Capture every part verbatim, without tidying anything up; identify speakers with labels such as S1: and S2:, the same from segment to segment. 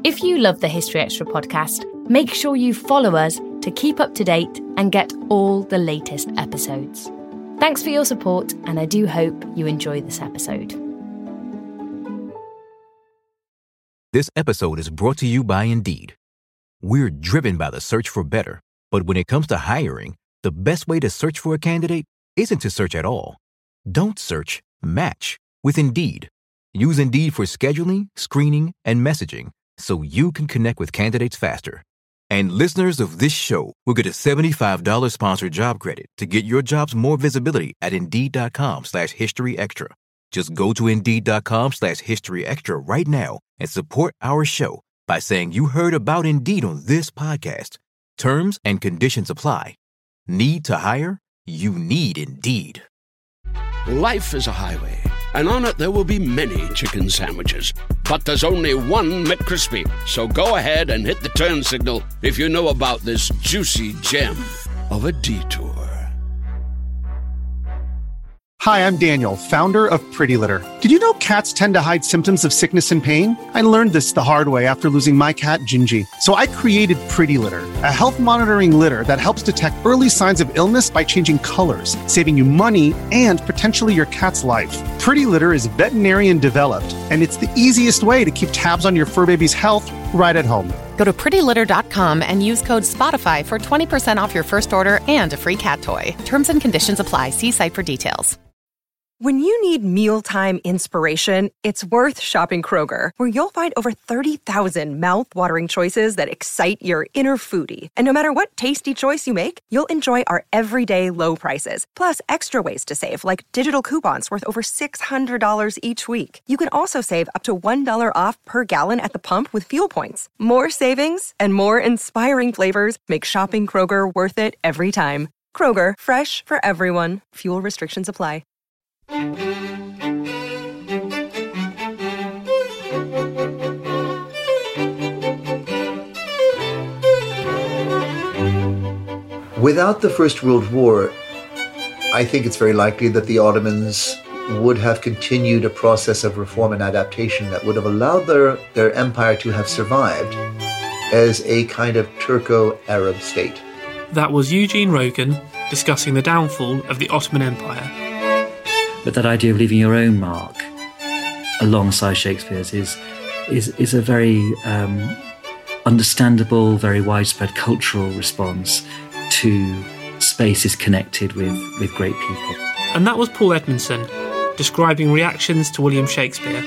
S1: If you love the History Extra podcast, make sure you follow us to keep up to date and get all the latest episodes. Thanks for your support, and I do hope you enjoy this episode.
S2: This episode is brought to you by Indeed. We're driven by the search for better, but when it comes to hiring, the best way to search for a candidate isn't to search at all. Don't search, match with Indeed. Use Indeed for scheduling, screening, and messaging so you can connect with candidates faster. And listeners of this show will get a seventy-five dollars sponsored job credit to get your jobs more visibility at Indeed.com slash History Extra. Just go to Indeed.com slash History Extra right now and support our show by saying you heard about Indeed on this podcast. Terms and conditions apply. Need to hire? You need Indeed.
S3: Life is a highway, and on it there will be many chicken sandwiches. But there's only one McCrispy. So go ahead and hit the turn signal if you know about this juicy gem of a detour.
S4: Hi, I'm Daniel, founder of Pretty Litter. Did you know cats tend to hide symptoms of sickness and pain? I learned this the hard way after losing my cat, Gingy. So I created Pretty Litter, a health monitoring litter that helps detect early signs of illness by changing colors, saving you money and potentially your cat's life. Pretty Litter is veterinarian developed, and it's the easiest way to keep tabs on your fur baby's health right at home.
S5: Go to pretty litter dot com and use code SPOTIFY for twenty percent off your first order and a free cat toy. Terms and conditions apply. See site for details.
S6: When you need mealtime inspiration, it's worth shopping Kroger, where you'll find over thirty thousand mouth-watering choices that excite your inner foodie. And no matter what tasty choice you make, you'll enjoy our everyday low prices, plus extra ways to save, like digital coupons worth over six hundred dollars each week. You can also save up to one dollar off per gallon at the pump with fuel points. More savings and more inspiring flavors make shopping Kroger worth it every time. Kroger, fresh for everyone. Fuel restrictions apply.
S7: Without the First World War, I think it's very likely that the Ottomans would have continued a process of reform and adaptation that would have allowed their, their empire to have survived as a kind of Turco-Arab state.
S8: That was Eugene Rogan discussing the downfall of the Ottoman Empire.
S9: But that idea of leaving your own mark alongside Shakespeare's is is is a very um, understandable, very widespread cultural response to spaces connected with, with great people.
S8: And that was Paul Edmondson describing reactions to William Shakespeare.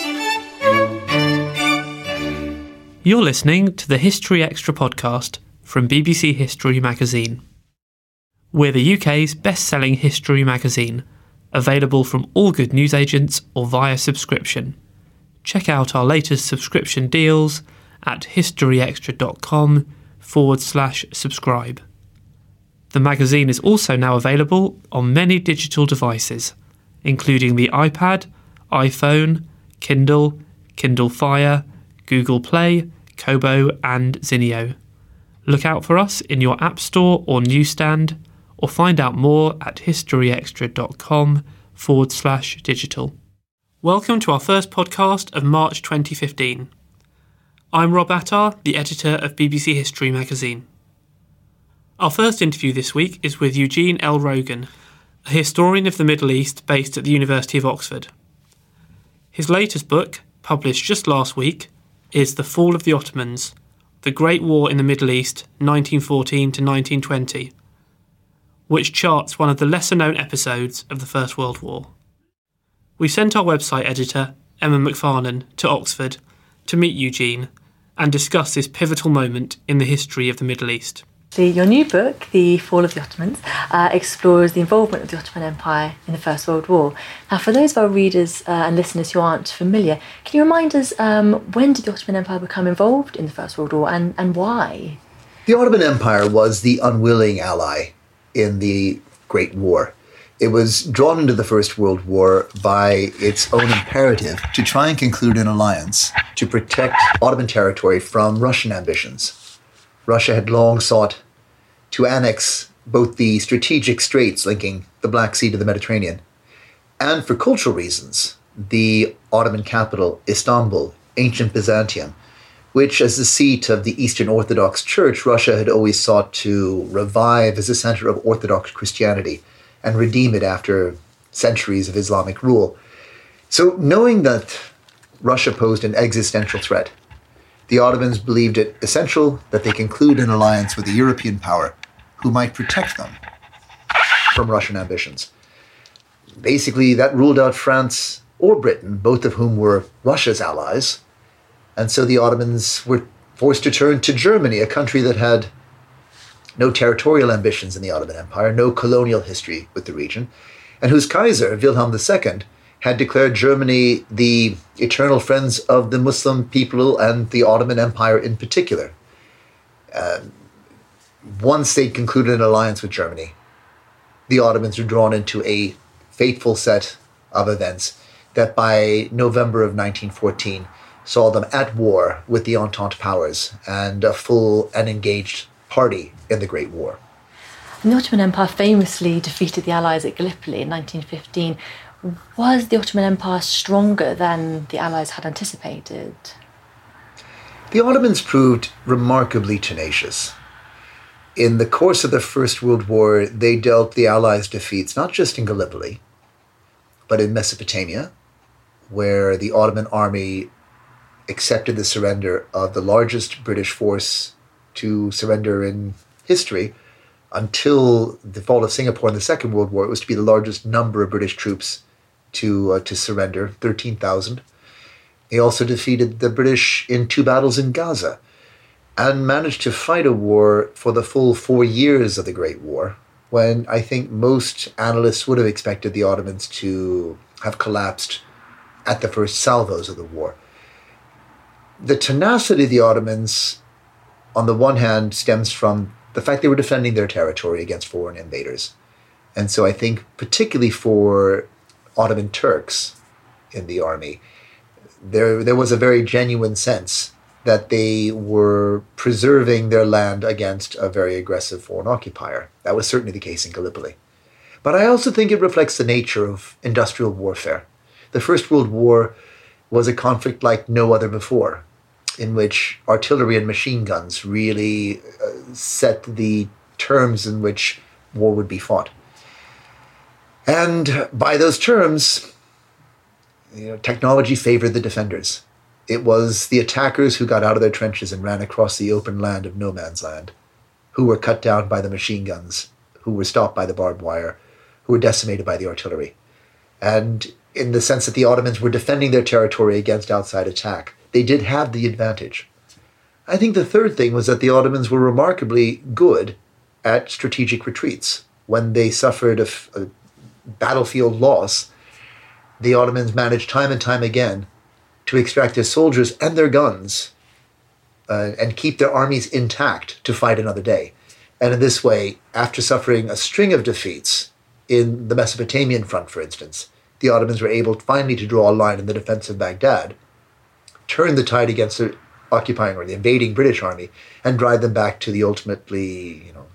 S8: You're listening to the History Extra podcast from B B C History Magazine. We're the U K's best-selling history magazine, available from all good newsagents or via subscription. Check out our latest subscription deals at historyextra.com forward slash subscribe. The magazine is also now available on many digital devices, including the iPad, iPhone, Kindle, Kindle Fire, Google Play, Kobo and Zinio. Look out for us in your app store or newsstand, or find out more at historyextra.com forward slash digital. Welcome to our first podcast of March twenty fifteen. I'm Rob Attar, the editor of B B C History Magazine. Our first interview this week is with Eugene L. Rogan, a historian of the Middle East based at the University of Oxford. His latest book, published just last week, is The Fall of the Ottomans, The Great War in the Middle East, nineteen fourteen to nineteen twenty, which charts one of the lesser-known episodes of the First World War. We sent our website editor, Emma McFarlane, to Oxford to meet Eugene and discuss this pivotal moment in the history of the Middle East.
S10: The, your new book, The Fall of the Ottomans, uh, explores the involvement of the Ottoman Empire in the First World War. Now, for those of our readers uh, and listeners who aren't familiar, can you remind us um, when did the Ottoman Empire become involved in the First World War and, and why?
S7: The Ottoman Empire was the unwilling ally in the Great War. It was drawn into the First World War by its own imperative to try and conclude an alliance to protect Ottoman territory from Russian ambitions. Russia had long sought to annex both the strategic straits linking the Black Sea to the Mediterranean, and for cultural reasons, the Ottoman capital, Istanbul, ancient Byzantium, which, as the seat of the Eastern Orthodox Church, Russia had always sought to revive as a center of Orthodox Christianity and redeem it after centuries of Islamic rule. So knowing that Russia posed an existential threat, the Ottomans believed it essential that they conclude an alliance with a European power who might protect them from Russian ambitions. Basically, that ruled out France or Britain, both of whom were Russia's allies. And so the Ottomans were forced to turn to Germany, a country that had no territorial ambitions in the Ottoman Empire, no colonial history with the region, and whose Kaiser, Wilhelm the Second, had declared Germany the eternal friends of the Muslim people and the Ottoman Empire in particular. Uh, once they'd concluded an alliance with Germany, the Ottomans were drawn into a fateful set of events that by November of nineteen fourteen saw them at war with the Entente powers and a full and engaged party in the Great War.
S10: And the Ottoman Empire famously defeated the Allies at Gallipoli in nineteen fifteen. Was the Ottoman Empire stronger than the Allies had anticipated?
S7: The Ottomans proved remarkably tenacious. In the course of the First World War, they dealt the Allies defeats not just in Gallipoli, but in Mesopotamia, where the Ottoman army accepted the surrender of the largest British force to surrender in history. Until the fall of Singapore in the Second World War, it was to be the largest number of British troops to uh, to surrender, thirteen thousand. They also defeated the British in two battles in Gaza and managed to fight a war for the full four years of the Great War, when I think most analysts would have expected the Ottomans to have collapsed at the first salvos of the war. The tenacity of the Ottomans, on the one hand, stems from the fact they were defending their territory against foreign invaders. And so I think particularly for Ottoman Turks in the army, there, there was a very genuine sense that they were preserving their land against a very aggressive foreign occupier. That was certainly the case in Gallipoli. But I also think it reflects the nature of industrial warfare. The First World War was a conflict like no other before, in which artillery and machine guns really uh, set the terms in which war would be fought. And by those terms, you know, technology favored the defenders. It was the attackers who got out of their trenches and ran across the open land of no man's land, who were cut down by the machine guns, who were stopped by the barbed wire, who were decimated by the artillery. And in the sense that the Ottomans were defending their territory against outside attack, they did have the advantage. I think the third thing was that the Ottomans were remarkably good at strategic retreats. When they suffered a, a battlefield loss, the Ottomans managed time and time again to extract their soldiers and their guns uh, and keep their armies intact to fight another day. And in this way, after suffering a string of defeats in the Mesopotamian front, for instance, the Ottomans were able finally to draw a line in the defense of Baghdad, turn the tide against the occupying or the invading British army, and drive them back to the ultimately, you know,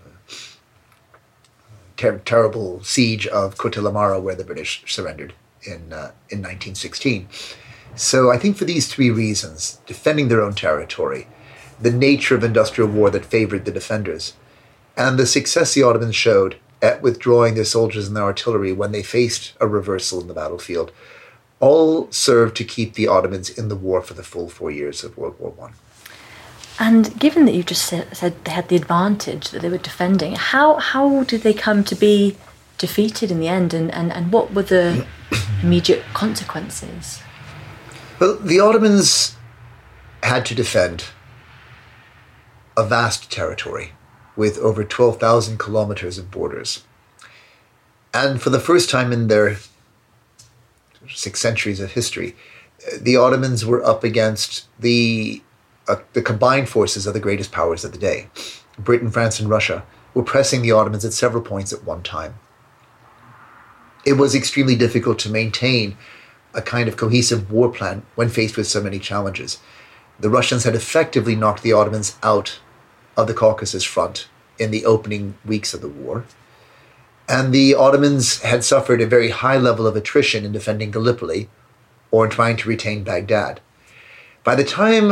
S7: ter- terrible siege of Kotellamara, where the British surrendered in uh, in nineteen sixteen. So I think for these three reasons, defending their own territory, the nature of industrial war that favored the defenders, and the success the Ottomans showed at withdrawing their soldiers and their artillery when they faced a reversal in the battlefield, all served to keep the Ottomans in the war for the full four years of World War One.
S10: And given that you just said they had the advantage that they were defending, how how did they come to be defeated in the end, and, and, and what were the immediate consequences?
S7: Well, the Ottomans had to defend a vast territory with over twelve thousand kilometers of borders. And for the first time in their six centuries of history, the Ottomans were up against the uh, the combined forces of the greatest powers of the day. Britain, France, and Russia were pressing the Ottomans at several points at one time. It was extremely difficult to maintain a kind of cohesive war plan when faced with so many challenges. The Russians had effectively knocked the Ottomans out of the Caucasus front in the opening weeks of the war. And the Ottomans had suffered a very high level of attrition in defending Gallipoli or in trying to retain Baghdad. By the time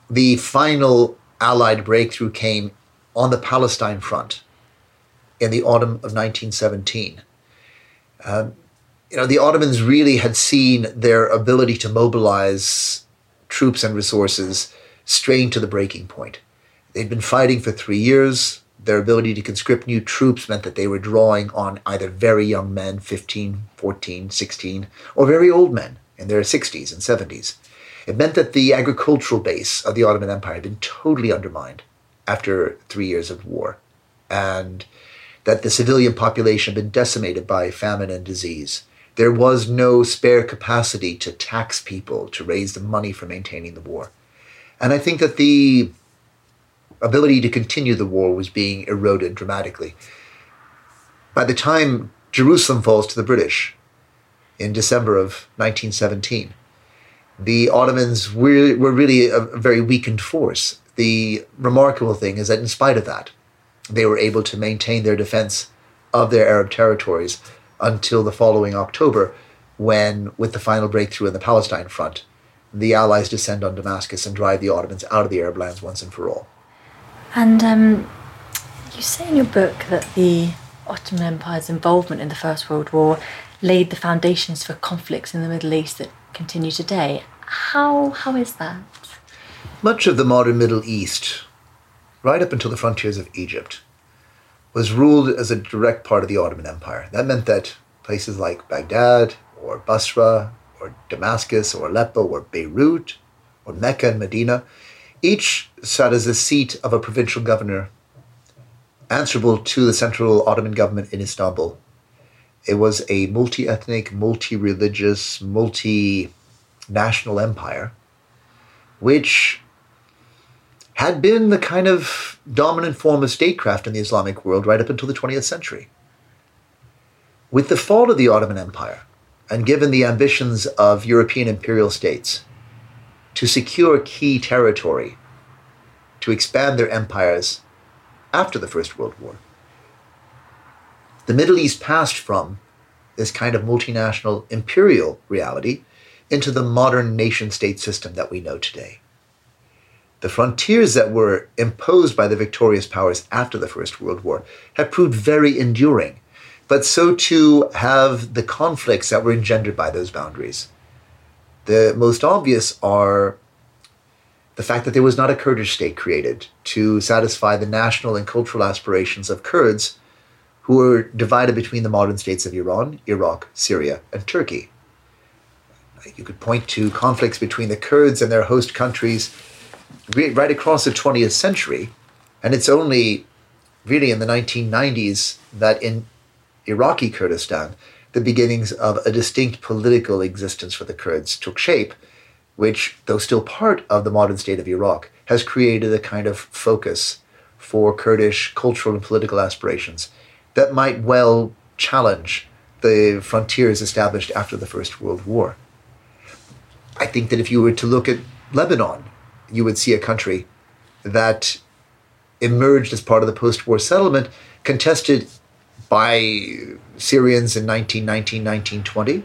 S7: the final Allied breakthrough came on the Palestine front in the autumn of nineteen seventeen. Um, you know, the Ottomans really had seen their ability to mobilize troops and resources strained to the breaking point. They'd been fighting for three years. Their ability to conscript new troops meant that they were drawing on either very young men, fifteen, fourteen, sixteen, or very old men in their sixties and seventies. It meant that the agricultural base of the Ottoman Empire had been totally undermined after three years of war, and that the civilian population had been decimated by famine and disease. There was no spare capacity to tax people, to raise the money for maintaining the war. And I think that the ability to continue the war was being eroded dramatically. By the time Jerusalem falls to the British in December of nineteen seventeen, the Ottomans were, were really a very weakened force. The remarkable thing is that in spite of that, they were able to maintain their defense of their Arab territories until the following October, when, with the final breakthrough in the Palestine front, the Allies descend on Damascus and drive the Ottomans out of the Arab lands once and for all.
S10: And um, you say in your book that the Ottoman Empire's involvement in the First World War laid the foundations for conflicts in the Middle East that continue today. How how is that?
S7: Much of the modern Middle East, right up until the frontiers of Egypt, was ruled as a direct part of the Ottoman Empire. That meant that places like Baghdad or Basra or Damascus or Aleppo or Beirut or Mecca and Medina each sat as the seat of a provincial governor answerable to the central Ottoman government in Istanbul. It was a multi-ethnic, multi-religious, multi-national empire, which had been the kind of dominant form of statecraft in the Islamic world right up until the twentieth century. With the fall of the Ottoman Empire, and given the ambitions of European imperial states to secure key territory, to expand their empires after the First World War, the Middle East passed from this kind of multinational imperial reality into the modern nation-state system that we know today. The frontiers that were imposed by the victorious powers after the First World War have proved very enduring, but so too have the conflicts that were engendered by those boundaries. The most obvious are the fact that there was not a Kurdish state created to satisfy the national and cultural aspirations of Kurds who were divided between the modern states of Iran, Iraq, Syria, and Turkey. You could point to conflicts between the Kurds and their host countries right across the twentieth century, and it's only really in the nineteen nineties that in Iraqi Kurdistan, the beginnings of a distinct political existence for the Kurds took shape, which, though still part of the modern state of Iraq, has created a kind of focus for Kurdish cultural and political aspirations that might well challenge the frontiers established after the First World War. I think that if you were to look at Lebanon, you would see a country that emerged as part of the post-war settlement, contested by Syrians in nineteen nineteen, nineteen twenty,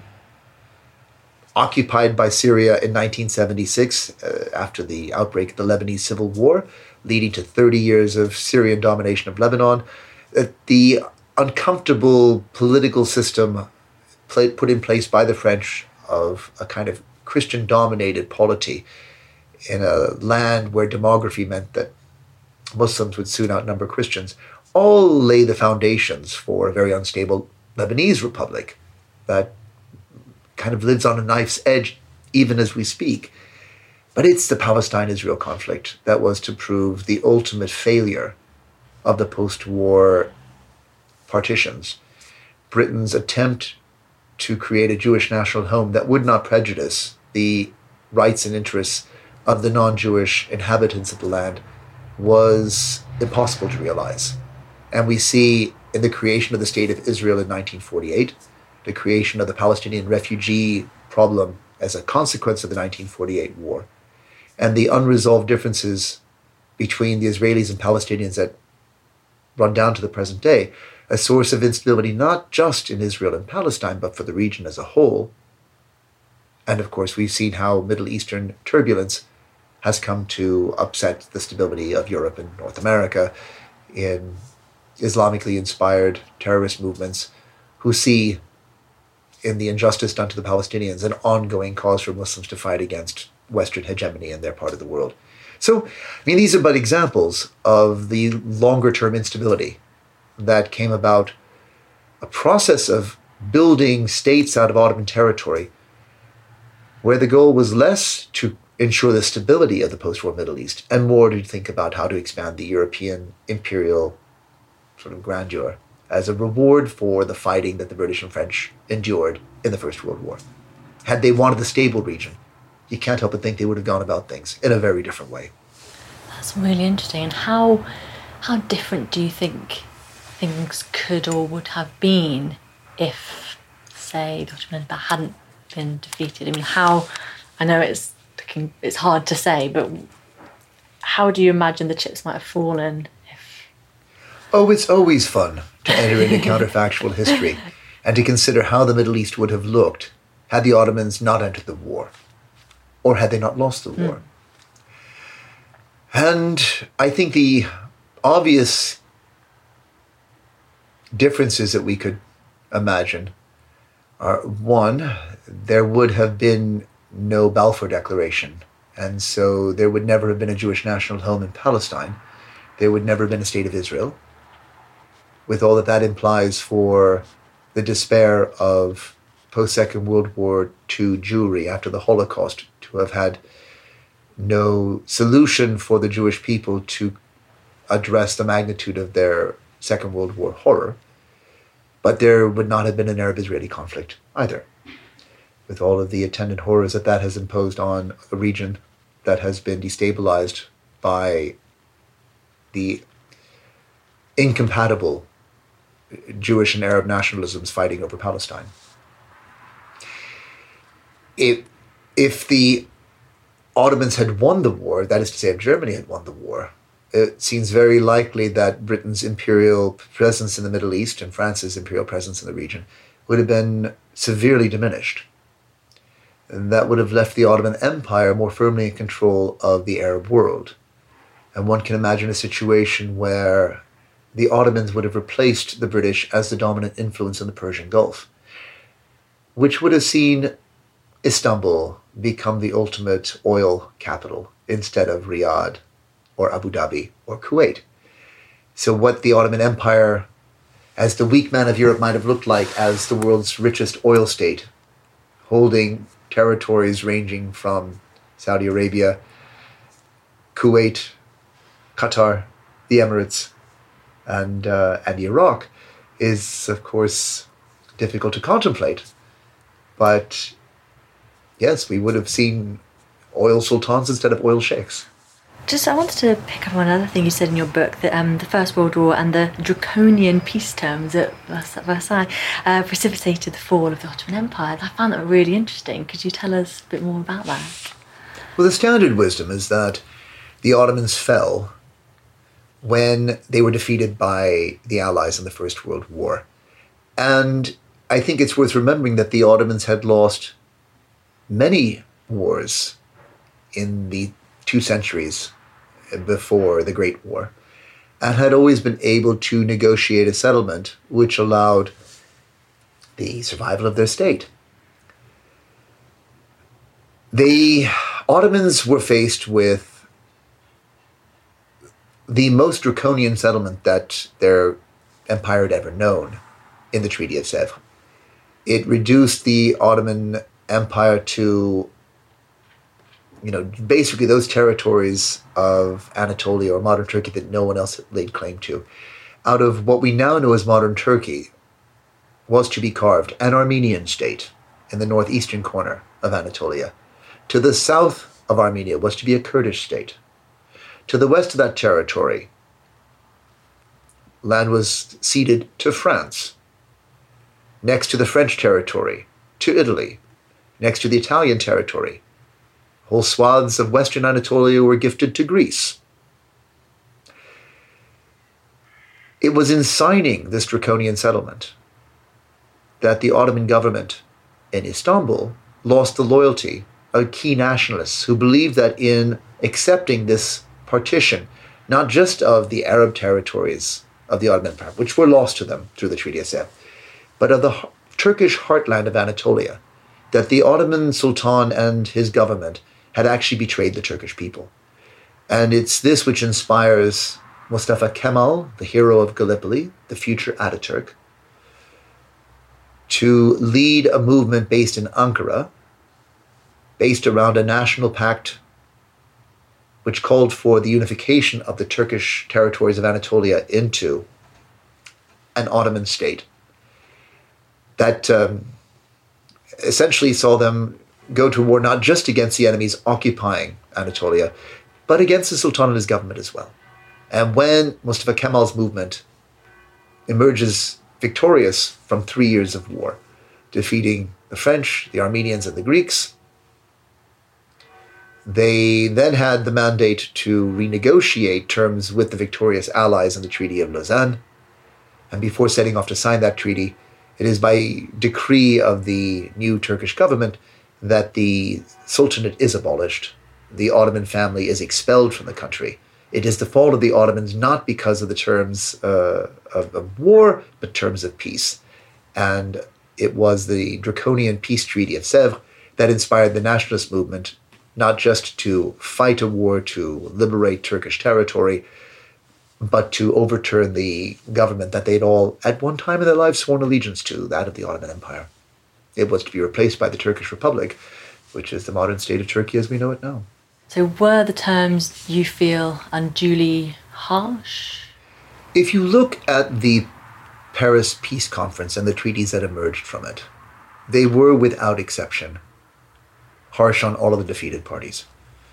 S7: occupied by Syria in nineteen seventy-six uh, after the outbreak of the Lebanese Civil War, leading to thirty years of Syrian domination of Lebanon. Uh, the uncomfortable political system play, put in place by the French of a kind of Christian-dominated polity in a land where demography meant that Muslims would soon outnumber Christians, all lay the foundations for a very unstable Lebanese republic that kind of lives on a knife's edge even as we speak. But it's the Palestine-Israel conflict that was to prove the ultimate failure of the post-war partitions. Britain's attempt to create a Jewish national home that would not prejudice the rights and interests of the non-Jewish inhabitants of the land was impossible to realize. And we see in the creation of the State of Israel in nineteen forty-eight, the creation of the Palestinian refugee problem as a consequence of the nineteen forty-eight war, and the unresolved differences between the Israelis and Palestinians that run down to the present day, a source of instability not just in Israel and Palestine, but for the region as a whole. And of course, we've seen how Middle Eastern turbulence has come to upset the stability of Europe and North America in Islamically inspired terrorist movements who see in the injustice done to the Palestinians an ongoing cause for Muslims to fight against Western hegemony in their part of the world. So, I mean, these are but examples of the longer-term instability that came about, a process of building states out of Ottoman territory where the goal was less to ensure the stability of the post-war Middle East and more to think about how to expand the European imperial sort of grandeur as a reward for the fighting that the British and French endured in the First World War. Had they wanted the stable region, you can't help but think they would have gone about things in a very different way.
S10: That's really interesting. And how how different do you think things could or would have been if, say, the Ottoman Empire hadn't been defeated? I mean, how, I know it's it's hard to say, but how do you imagine the chips might have fallen? If...
S7: Oh, it's always fun to enter into counterfactual history and to consider how the Middle East would have looked had the Ottomans not entered the war, or had they not lost the war. Mm. And I think the obvious differences that we could imagine are, one, there would have been no Balfour Declaration, and so there would never have been a Jewish national home in Palestine. There would never have been a state of Israel, with all that that implies for the despair of post-Second World War Two Jewry after the Holocaust, to have had no solution for the Jewish people to address the magnitude of their Second World War horror. But there would not have been an Arab-Israeli conflict either, with all of the attendant horrors that that has imposed on a region that has been destabilized by the incompatible Jewish and Arab nationalisms fighting over Palestine. If, if the Ottomans had won the war, that is to say, if Germany had won the war, it seems very likely that Britain's imperial presence in the Middle East and France's imperial presence in the region would have been severely diminished. And that would have left the Ottoman Empire more firmly in control of the Arab world. And one can imagine a situation where the Ottomans would have replaced the British as the dominant influence in the Persian Gulf, which would have seen Istanbul become the ultimate oil capital instead of Riyadh or Abu Dhabi or Kuwait. So what the Ottoman Empire, as the weak man of Europe, might have looked like as the world's richest oil state, holding territories ranging from Saudi Arabia, Kuwait, Qatar, the Emirates, and uh, and Iraq, is of course difficult to contemplate. But yes, we would have seen oil sultans instead of oil sheikhs.
S10: Just, I wanted to pick up on another thing you said in your book, that um, the First World War and the draconian peace terms at Versailles uh, precipitated the fall of the Ottoman Empire. I found that really interesting. Could you tell us a bit more about that?
S7: Well, the standard wisdom is that the Ottomans fell when they were defeated by the Allies in the First World War. And I think it's worth remembering that the Ottomans had lost many wars in the two centuries before the Great War, and had always been able to negotiate a settlement which allowed the survival of their state. The Ottomans were faced with the most draconian settlement that their empire had ever known in the Treaty of Sèvres. It reduced the Ottoman Empire to, you know, basically those territories of Anatolia or modern Turkey that no one else laid claim to. Out of what we now know as modern Turkey was to be carved an Armenian state in the northeastern corner of Anatolia. To the south of Armenia was to be a Kurdish state. To the west of that territory, land was ceded to France. Next to the French territory, to Italy. Next to the Italian territory, whole swaths of western Anatolia were gifted to Greece. It was in signing this draconian settlement that the Ottoman government in Istanbul lost the loyalty of key nationalists who believed that in accepting this partition, not just of the Arab territories of the Ottoman Empire, which were lost to them through the Treaty of Sèvres, but of the Turkish heartland of Anatolia, that the Ottoman Sultan and his government had actually betrayed the Turkish people. And it's this which inspires Mustafa Kemal, the hero of Gallipoli, the future Ataturk, to lead a movement based in Ankara, based around a national pact which called for the unification of the Turkish territories of Anatolia into an Ottoman state that um, essentially saw them go to war not just against the enemies occupying Anatolia, but against the Sultan and his government as well. And when Mustafa Kemal's movement emerges victorious from three years of war, defeating the French, the Armenians, and the Greeks, they then had the mandate to renegotiate terms with the victorious allies in the Treaty of Lausanne. And before setting off to sign that treaty, it is by decree of the new Turkish government that the Sultanate is abolished. The Ottoman family is expelled from the country. It is the fault of the Ottomans, not because of the terms uh, of, of war, but terms of peace. And it was the draconian peace treaty of Sèvres that inspired the nationalist movement, not just to fight a war to liberate Turkish territory, but to overturn the government that they'd all, at one time in their lives, sworn allegiance to, that of the Ottoman Empire. It was to be replaced by the Turkish Republic, which is the modern state of Turkey as we know it now.
S10: So were the terms, you feel, unduly harsh?
S7: If you look at the Paris Peace Conference and the treaties that emerged from it, they were, without exception, harsh on all of the defeated parties.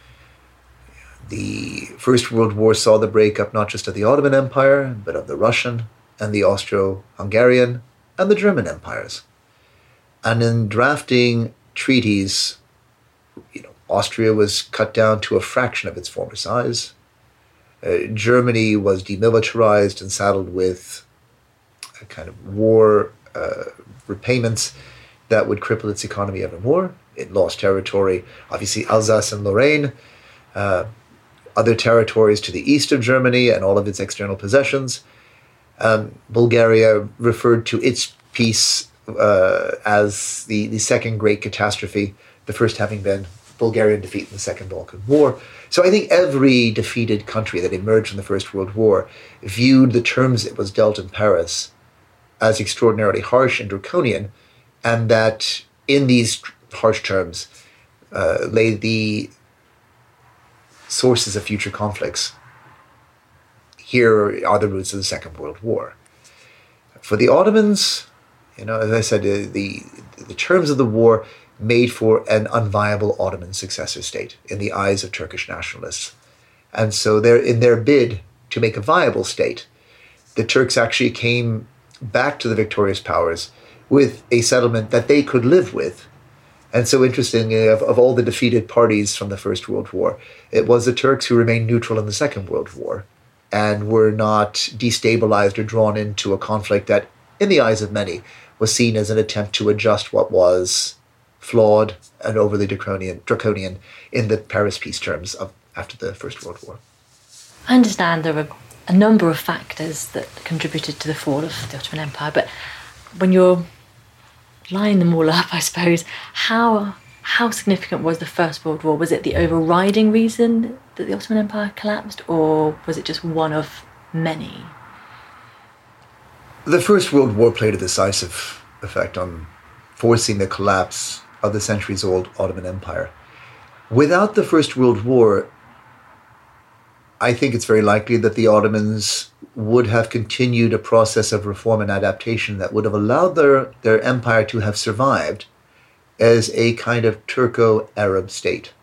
S7: The First World War saw the breakup not just of the Ottoman Empire, but of the Russian and the Austro-Hungarian and the German empires. And in drafting treaties, you know, Austria was cut down to a fraction of its former size. Uh, Germany was demilitarized and saddled with a kind of war uh, repayments that would cripple its economy ever more. It lost territory, obviously Alsace and Lorraine, uh, other territories to the east of Germany and all of its external possessions. Um, Bulgaria referred to its peace uh, as the, the second great catastrophe, the first having been Bulgarian defeat in the Second Balkan War. So I think every defeated country that emerged from the First World War viewed the terms it was dealt in Paris as extraordinarily harsh and draconian, and that in these harsh terms uh, lay the sources of future conflicts. Here are the roots of the Second World War. For the Ottomans, you know, as I said, the, the, the terms of the war made for an unviable Ottoman successor state in the eyes of Turkish nationalists. And so they're, in their bid to make a viable state, the Turks actually came back to the victorious powers with a settlement that they could live with. And so interestingly, of, of all the defeated parties from the First World War, it was the Turks who remained neutral in the Second World War and were not destabilized or drawn into a conflict that, in the eyes of many, was seen as an attempt to adjust what was flawed and overly draconian, draconian in the Paris peace terms of after the First World War.
S10: I understand there are a number of factors that contributed to the fall of the Ottoman Empire, but when you're lining them all up, I suppose, how how significant was the First World War? Was it the overriding reason that the Ottoman Empire collapsed, or was it just one of many?
S7: The First World War played a decisive effect on forcing the collapse of the centuries-old Ottoman Empire. Without the First World War, I think it's very likely that the Ottomans would have continued a process of reform and adaptation that would have allowed their, their empire to have survived as a kind of Turco-Arab state.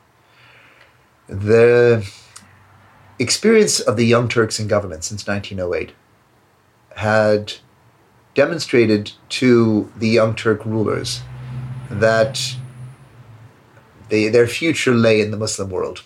S7: The experience of the Young Turks in government since nineteen oh eight had demonstrated to the Young Turk rulers that they, their future lay in the Muslim world.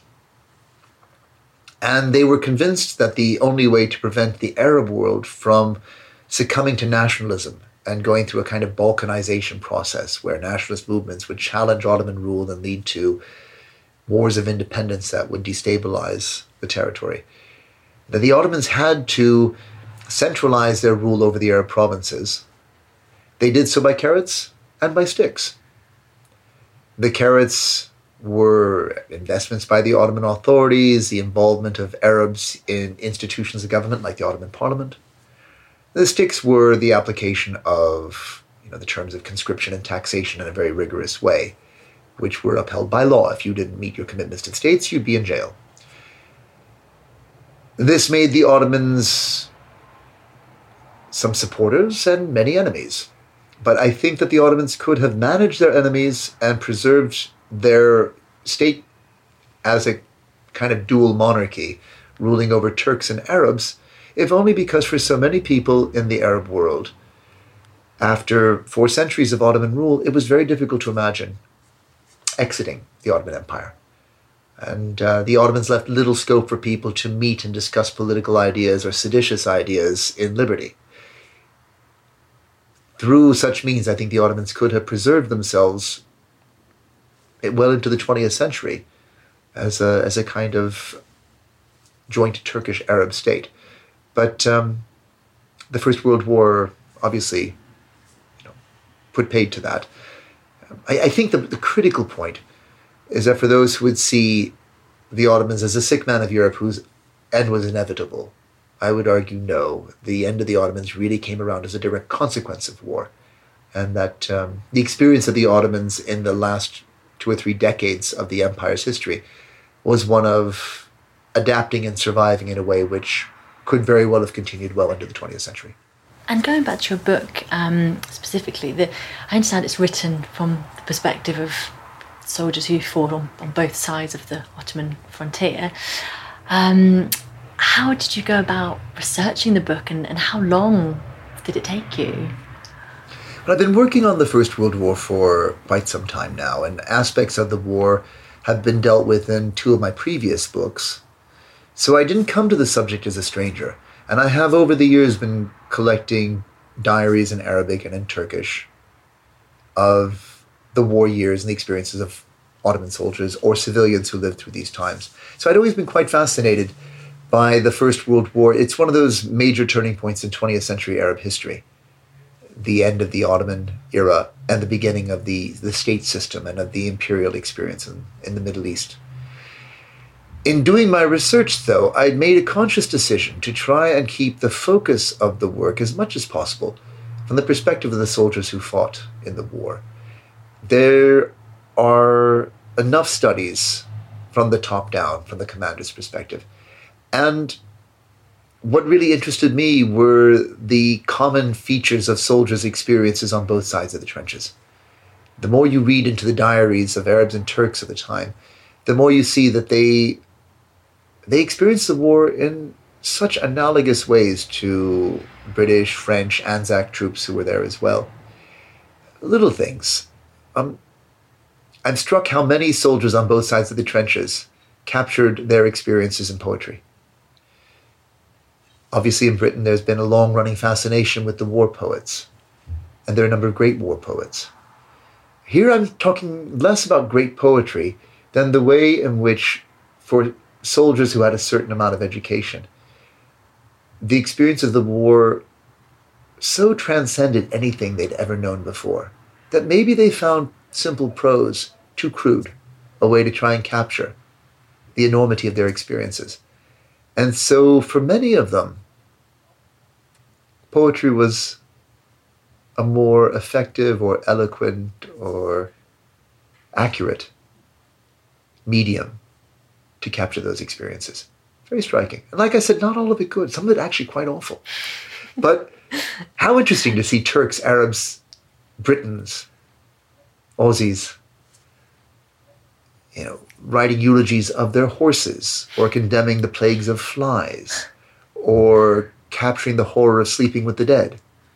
S7: And they were convinced that the only way to prevent the Arab world from succumbing to nationalism and going through a kind of Balkanization process where nationalist movements would challenge Ottoman rule and lead to wars of independence that would destabilize the territory, that the Ottomans had to centralize their rule over the Arab provinces. They did so by carrots and by sticks. The carrots were investments by the Ottoman authorities, the involvement of Arabs in institutions of government like the Ottoman Parliament. The sticks were the application of, you know, the terms of conscription and taxation in a very rigorous way, which were upheld by law. If you didn't meet your commitments to the states, you'd be in jail. This made the Ottomans some supporters and many enemies. But I think that the Ottomans could have managed their enemies and preserved their state as a kind of dual monarchy, ruling over Turks and Arabs, if only because for so many people in the Arab world, after four centuries of Ottoman rule, it was very difficult to imagine exiting the Ottoman Empire. And uh, the Ottomans left little scope for people to meet and discuss political ideas or seditious ideas in liberty. Through such means, I think the Ottomans could have preserved themselves well into the twentieth century as a, as a kind of joint Turkish-Arab state. But um, the First World War obviously, you know, put paid to that. I, I think the, the critical point is that for those who would see the Ottomans as a sick man of Europe whose end was inevitable, I would argue no. The end of the Ottomans really came around as a direct consequence of war. And that um, the experience of the Ottomans in the last two or three decades of the empire's history was one of adapting and surviving in a way which could very well have continued well into the twentieth century.
S10: And going back to your book, um, specifically, the, I understand it's written from the perspective of soldiers who fought on, on both sides of the Ottoman frontier. Um, how did you go about researching the book, and, and how long did it take you?
S7: Well, I've been working on the First World War for quite some time now, and aspects of the war have been dealt with in two of my previous books. So I didn't come to the subject as a stranger, and I have over the years been collecting diaries in Arabic and in Turkish of the war years and the experiences of Ottoman soldiers or civilians who lived through these times. So I'd always been quite fascinated by the First World War. It's one of those major turning points in twentieth century Arab history, the end of the Ottoman era and the beginning of the, the state system and of the imperial experience in, in the Middle East. In doing my research, though, I'd made a conscious decision to try and keep the focus of the work as much as possible from the perspective of the soldiers who fought in the war. There are enough studies from the top down, from the commander's perspective. And what really interested me were the common features of soldiers' experiences on both sides of the trenches. The more you read into the diaries of Arabs and Turks at the time, the more you see that they they experienced the war in such analogous ways to British, French, Anzac troops who were there as well. Little things. Um, I'm struck how many soldiers on both sides of the trenches captured their experiences in poetry. Obviously, in Britain, there's been a long-running fascination with the war poets, and there are a number of great war poets. Here I'm talking less about great poetry than the way in which, for soldiers who had a certain amount of education, the experience of the war so transcended anything they'd ever known before that maybe they found simple prose too crude, a way to try and capture the enormity of their experiences. And so for many of them, poetry was a more effective or eloquent or accurate medium to capture those experiences. Very striking. And like I said, not all of it good. Some of it actually quite awful. But how interesting to see Turks, Arabs, Britons, Aussies, you know, writing eulogies of their horses, or condemning the plagues of flies, or capturing the horror of sleeping with the dead,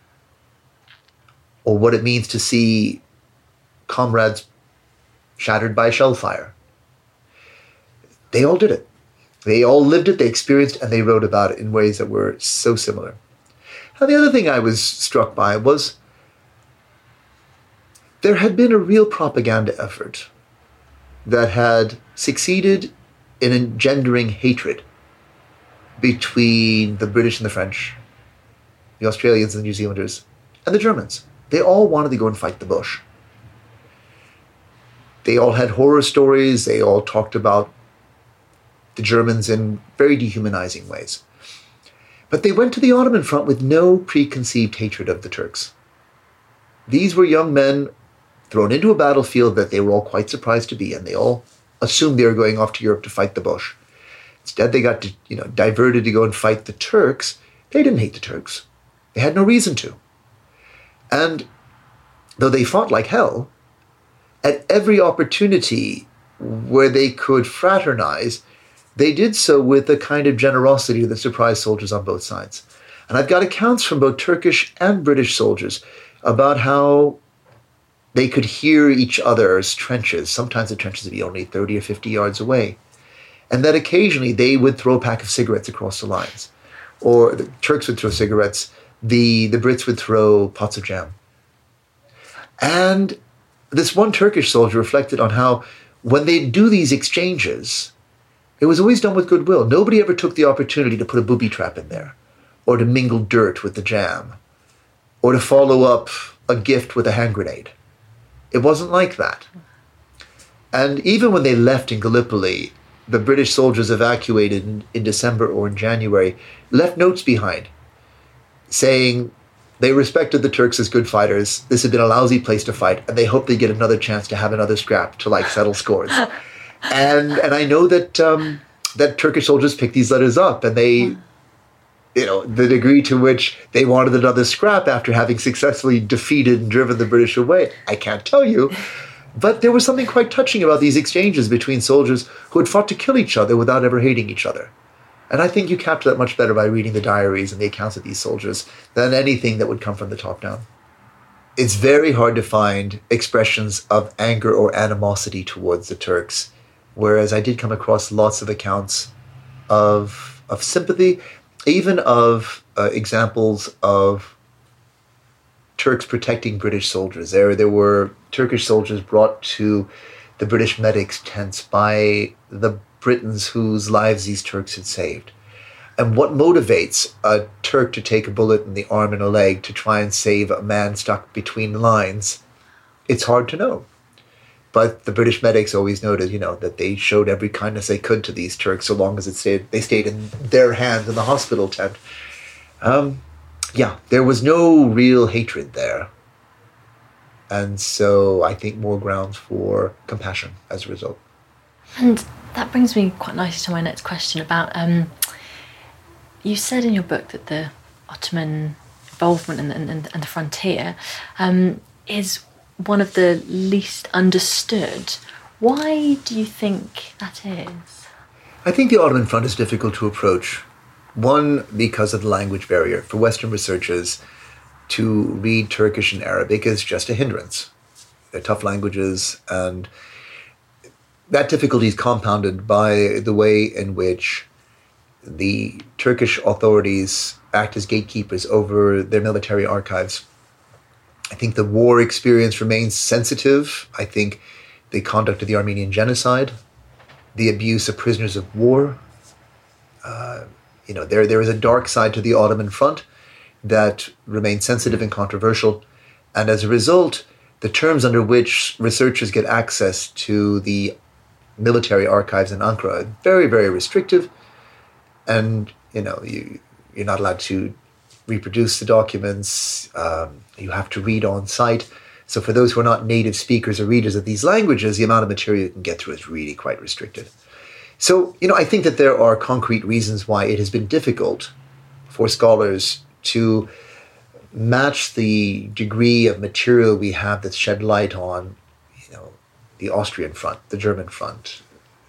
S7: or what it means to see comrades shattered by shell fire. They all did it. They all lived it, they experienced, and they wrote about it in ways that were so similar. Now, the other thing I was struck by was there had been a real propaganda effort that had succeeded in engendering hatred between the British and the French, the Australians and the New Zealanders, and the Germans. They all wanted to go and fight the Boche. They all had horror stories. They all talked about the Germans in very dehumanizing ways. But they went to the Ottoman front with no preconceived hatred of the Turks. These were young men thrown into a battlefield that they were all quite surprised to be in. They all assumed they were going off to Europe to fight the Boche. Instead, they got to, you know, diverted to go and fight the Turks. They didn't hate the Turks. They had no reason to. And though they fought like hell, at every opportunity where they could fraternize, they did so with a kind of generosity that surprised soldiers on both sides. And I've got accounts from both Turkish and British soldiers about how they could hear each other's trenches. Sometimes the trenches would be only thirty or fifty yards away. And that occasionally they would throw a pack of cigarettes across the lines. Or the Turks would throw cigarettes, the, the Brits would throw pots of jam. And this one Turkish soldier reflected on how when they do these exchanges, it was always done with goodwill. Nobody ever took the opportunity to put a booby trap in there, or to mingle dirt with the jam, or to follow up a gift with a hand grenade. It wasn't like that. And even when they left in Gallipoli, the British soldiers evacuated in, in December or in January, left notes behind saying they respected the Turks as good fighters. This had been a lousy place to fight, and they hoped they'd get another chance to have another scrap to like settle scores. And and I know that um, that Turkish soldiers picked these letters up, and they, you know, the degree to which they wanted another scrap after having successfully defeated and driven the British away, I can't tell you. But there was something quite touching about these exchanges between soldiers who had fought to kill each other without ever hating each other. And I think you capture that much better by reading the diaries and the accounts of these soldiers than anything that would come from the top down. It's very hard to find expressions of anger or animosity towards the Turks, whereas I did come across lots of accounts of, of sympathy, even of uh, examples of Turks protecting British soldiers. There, there were Turkish soldiers brought to the British medics' tents by the Britons whose lives these Turks had saved. And what motivates a Turk to take a bullet in the arm and a leg to try and save a man stuck between the lines? It's hard to know. But the British medics always noted, you know, that they showed every kindness they could to these Turks so long as it stayed, they stayed in their hands in the hospital tent. Um, yeah, there was no real hatred there. And so I think more grounds for compassion as a result.
S10: And that brings me quite nicely to my next question about, um, you said in your book that the Ottoman involvement in the, in, in the frontier um, is one of the least understood. Why do you think that is?
S7: I think the Ottoman front is difficult to approach. One, because of the language barrier. For Western researchers, to read Turkish and Arabic is just a hindrance. They're tough languages, and that difficulty is compounded by the way in which the Turkish authorities act as gatekeepers over their military archives. I think the war experience remains sensitive. I think the conduct of the Armenian genocide, the abuse of prisoners of war, uh, you know, there there is a dark side to the Ottoman front that remains sensitive and controversial. And as a result, the terms under which researchers get access to the military archives in Ankara are very, very restrictive. And, you know, you, you're not allowed to reproduce the documents. Um, you have to read on site. So for those who are not native speakers or readers of these languages, the amount of material you can get through is really quite restricted. So, you know, I think that there are concrete reasons why it has been difficult for scholars to match the degree of material we have that's shed light on, you know, the Austrian front, the German front,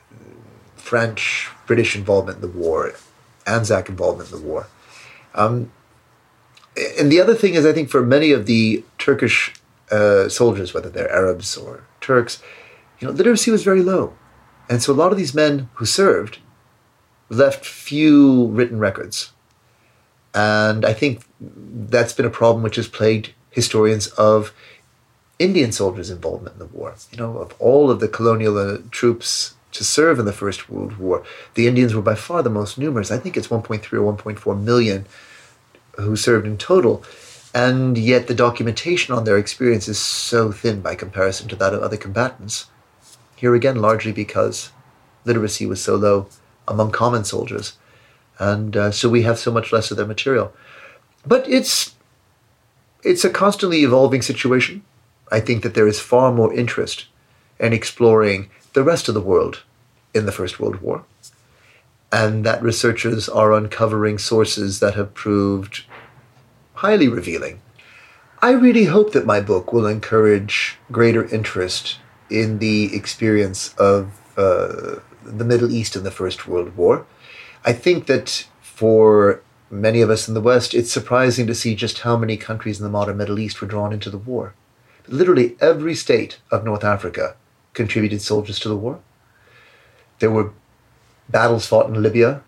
S7: French, British involvement in the war, Anzac involvement in the war. Um, and the other thing is, I think for many of the Turkish uh, soldiers, whether they're Arabs or Turks, you know, literacy was very low. And so a lot of these men who served left few written records. And I think that's been a problem which has plagued historians of Indian soldiers' involvement in the war. You know, of all of the colonial uh, troops to serve in the First World War, the Indians were by far the most numerous. I think it's one point three or one point four million who served in total. And yet the documentation on their experience is so thin by comparison to that of other combatants. Here again, largely because literacy was so low among common soldiers. And uh, so we have so much less of their material. But it's it's a constantly evolving situation. I think that there is far more interest in exploring the rest of the world in the First World War, and that researchers are uncovering sources that have proved highly revealing. I really hope that my book will encourage greater interest in the experience of uh, the Middle East in the First World War. I think that for many of us in the West, it's surprising to see just how many countries in the modern Middle East were drawn into the war. Literally every state of North Africa contributed soldiers to the war. There were battles fought in Libya,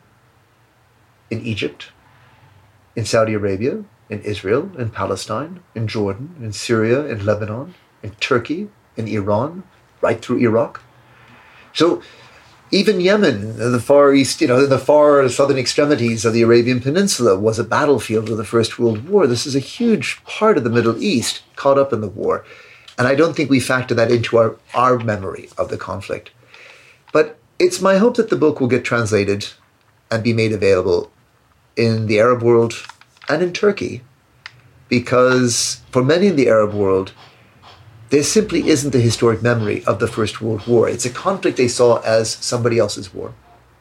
S7: in Egypt, in Saudi Arabia, in Israel, in Palestine, in Jordan, in Syria, in Lebanon, in Turkey, in Iran, right through Iraq. So even Yemen, the far east, you know, the far southern extremities of the Arabian Peninsula was a battlefield of the First World War. This is a huge part of the Middle East caught up in the war. And I don't think we factor that into our, our memory of the conflict. But it's my hope that the book will get translated and be made available in the Arab world and in Turkey, because for many in the Arab world, there simply isn't a historic memory of the First World War. It's a conflict they saw as somebody else's war.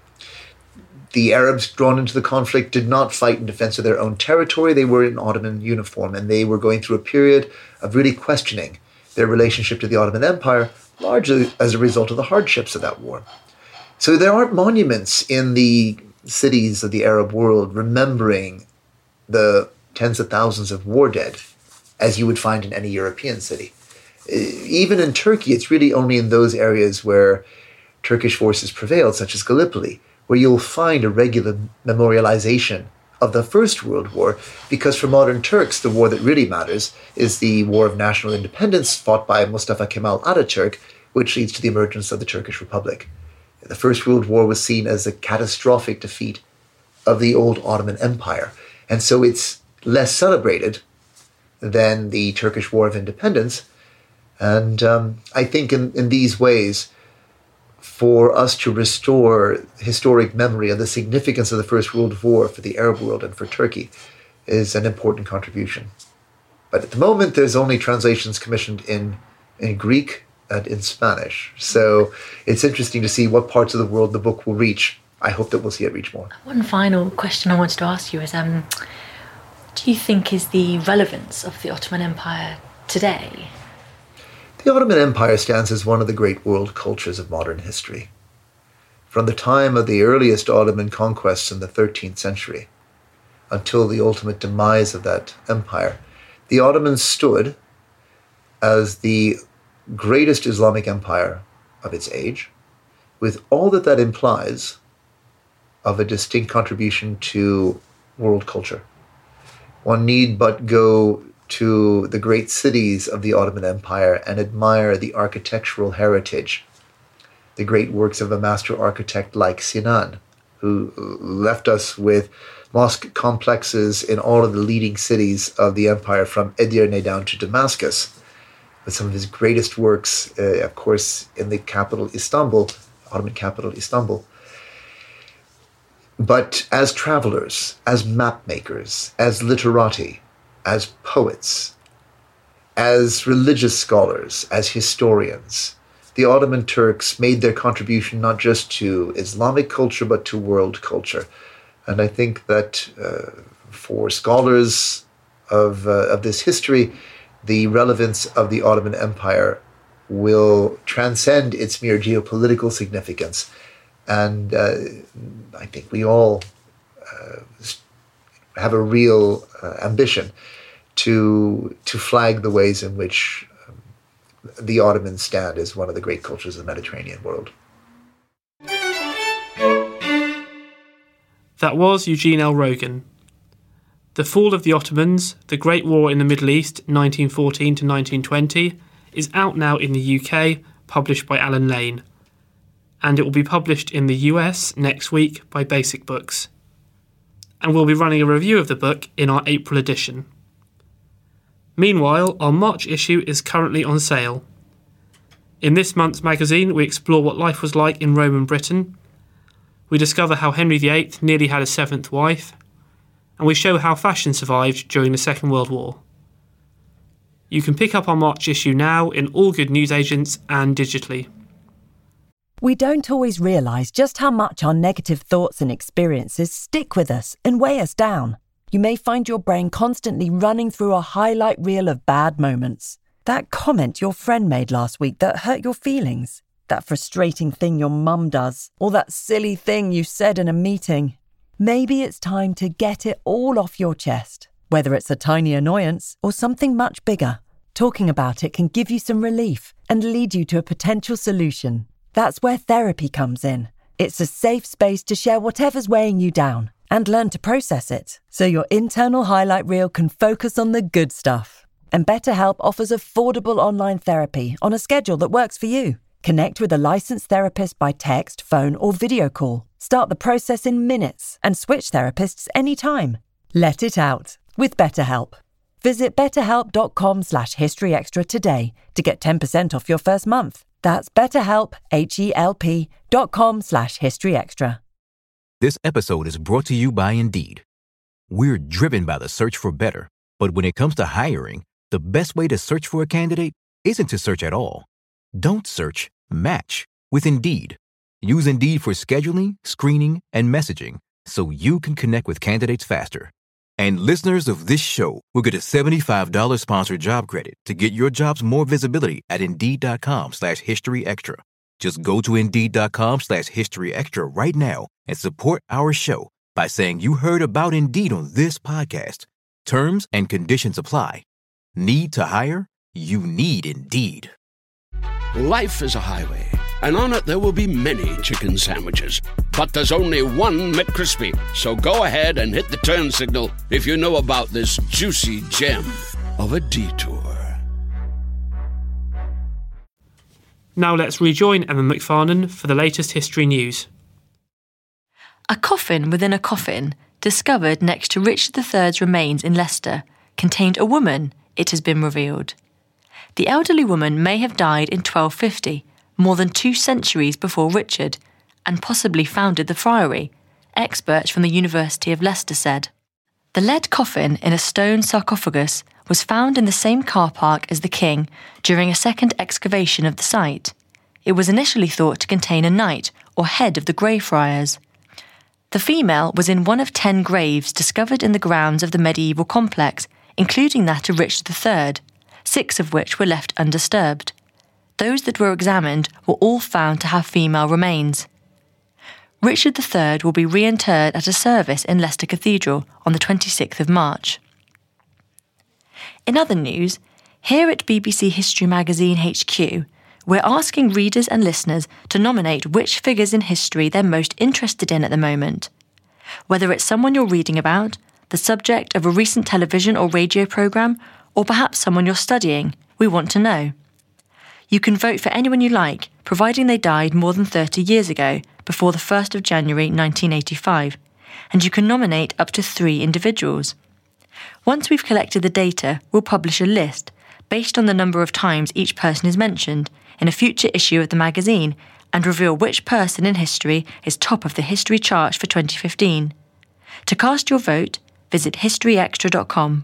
S7: The Arabs drawn into the conflict did not fight in defense of their own territory. They were in Ottoman uniform, and they were going through a period of really questioning their relationship to the Ottoman Empire, largely as a result of the hardships of that war. So there aren't monuments in the cities of the Arab world remembering the tens of thousands of war dead as you would find in any European city. Even in Turkey, it's really only in those areas where Turkish forces prevailed, such as Gallipoli, where you'll find a regular memorialization of the First World War, because for modern Turks, the war that really matters is the War of National Independence fought by Mustafa Kemal Ataturk, which leads to the emergence of the Turkish Republic. The First World War was seen as a catastrophic defeat of the old Ottoman Empire, and so it's less celebrated than the Turkish War of Independence. And um, I think in, in these ways, for us to restore historic memory of the significance of the First World War for the Arab world and for Turkey is an important contribution. But at the moment, there's only translations commissioned in, in Greek and in Spanish. So it's interesting to see what parts of the world the book will reach. I hope that we'll see it reach more.
S10: One final question I wanted to ask you is, um, what do you think is the relevance of the Ottoman Empire today?
S7: The Ottoman Empire stands as one of the great world cultures of modern history. From the time of the earliest Ottoman conquests in the thirteenth century until the ultimate demise of that empire, the Ottomans stood as the greatest Islamic empire of its age, with all that that implies of a distinct contribution to world culture. One need but go to the great cities of the Ottoman Empire and admire the architectural heritage, the great works of a master architect like Sinan, who left us with mosque complexes in all of the leading cities of the empire, from Edirne down to Damascus, with some of his greatest works, uh, of course, in the capital Istanbul, Ottoman capital Istanbul. But as travelers, as map makers, as literati, as poets, as religious scholars, as historians, the Ottoman Turks made their contribution not just to Islamic culture, but to world culture. And I think that uh, for scholars of, uh, of this history, the relevance of the Ottoman Empire will transcend its mere geopolitical significance. And uh, I think we all uh, have a real uh, ambition to to flag the ways in which um, the Ottomans stand as one of the great cultures of the Mediterranean world.
S8: That was Eugene L. Rogan. The Fall of the Ottomans, The Great War in the Middle East, nineteen fourteen to nineteen twenty, is out now in the U K, published by Alan Lane, and it will be published in the U S next week by Basic Books. And we'll be running a review of the book in our April edition. Meanwhile, our March issue is currently on sale. In this month's magazine, we explore what life was like in Roman Britain. We discover how Henry the Eighth nearly had a seventh wife, and we show how fashion survived during the Second World War. You can pick up our March issue now in all good newsagents and digitally.
S11: We don't always realise just how much our negative thoughts and experiences stick with us and weigh us down. You may find your brain constantly running through a highlight reel of bad moments. That comment your friend made last week that hurt your feelings. That frustrating thing your mum does. Or that silly thing you said in a meeting. Maybe it's time to get it all off your chest. Whether it's a tiny annoyance or something much bigger, talking about it can give you some relief and lead you to a potential solution. That's where therapy comes in. It's a safe space to share whatever's weighing you down and learn to process it, so your internal highlight reel can focus on the good stuff. And BetterHelp offers affordable online therapy on a schedule that works for you. Connect with a licensed therapist by text, phone, or video call. Start the process in minutes and switch therapists anytime. Let it out with BetterHelp. Visit betterhelp.com slash historyextra today to get ten percent off your first month. That's betterhelp, H-E-L-P dot com slash historyextra.
S2: This episode is brought to you by Indeed. We're driven by the search for better, but when it comes to hiring, the best way to search for a candidate isn't to search at all. Don't search, match with Indeed. Use Indeed for scheduling, screening, and messaging so you can connect with candidates faster. And listeners of this show will get a seventy-five dollars sponsored job credit to get your jobs more visibility at Indeed.com slash History Extra. Just go to Indeed.com slash History Extra right now and support our show by saying you heard about Indeed on this podcast. Terms and conditions apply. Need to hire? You need Indeed.
S3: Life is a highway, and on it there will be many chicken sandwiches. But there's only one McCrispy. So go ahead and hit the turn signal if you know about this juicy gem of a detour.
S8: Now let's rejoin Emma McFarlane for the latest history news.
S10: A coffin within a coffin, discovered next to Richard the Third's remains in Leicester, contained a woman, it has been revealed. The elderly woman may have died in twelve fifty, more than two centuries before Richard, and possibly founded the friary, experts from the University of Leicester said. The lead coffin in a stone sarcophagus was found in the same car park as the king during a second excavation of the site. It was initially thought to contain a knight or head of the Greyfriars. The female was in one of ten graves discovered in the grounds of the medieval complex, including that of Richard the Third, six of which were left undisturbed. Those that were examined were all found to have female remains. Richard the Third will be reinterred at a service in Leicester Cathedral on the twenty-sixth of March. In other news, here at B B C History Magazine H Q, we're asking readers and listeners to nominate which figures in history they're most interested in at the moment. Whether it's someone you're reading about, the subject of a recent television or radio programme, or perhaps someone you're studying, we want to know. You can vote for anyone you like, providing they died more than thirty years ago, before the first of January nineteen eighty-five, and you can nominate up to three individuals. Once we've collected the data, we'll publish a list, based on the number of times each person is mentioned, in a future issue of the magazine, and reveal which person in history is top of the history chart for twenty fifteen. To cast your vote, visit history extra dot com.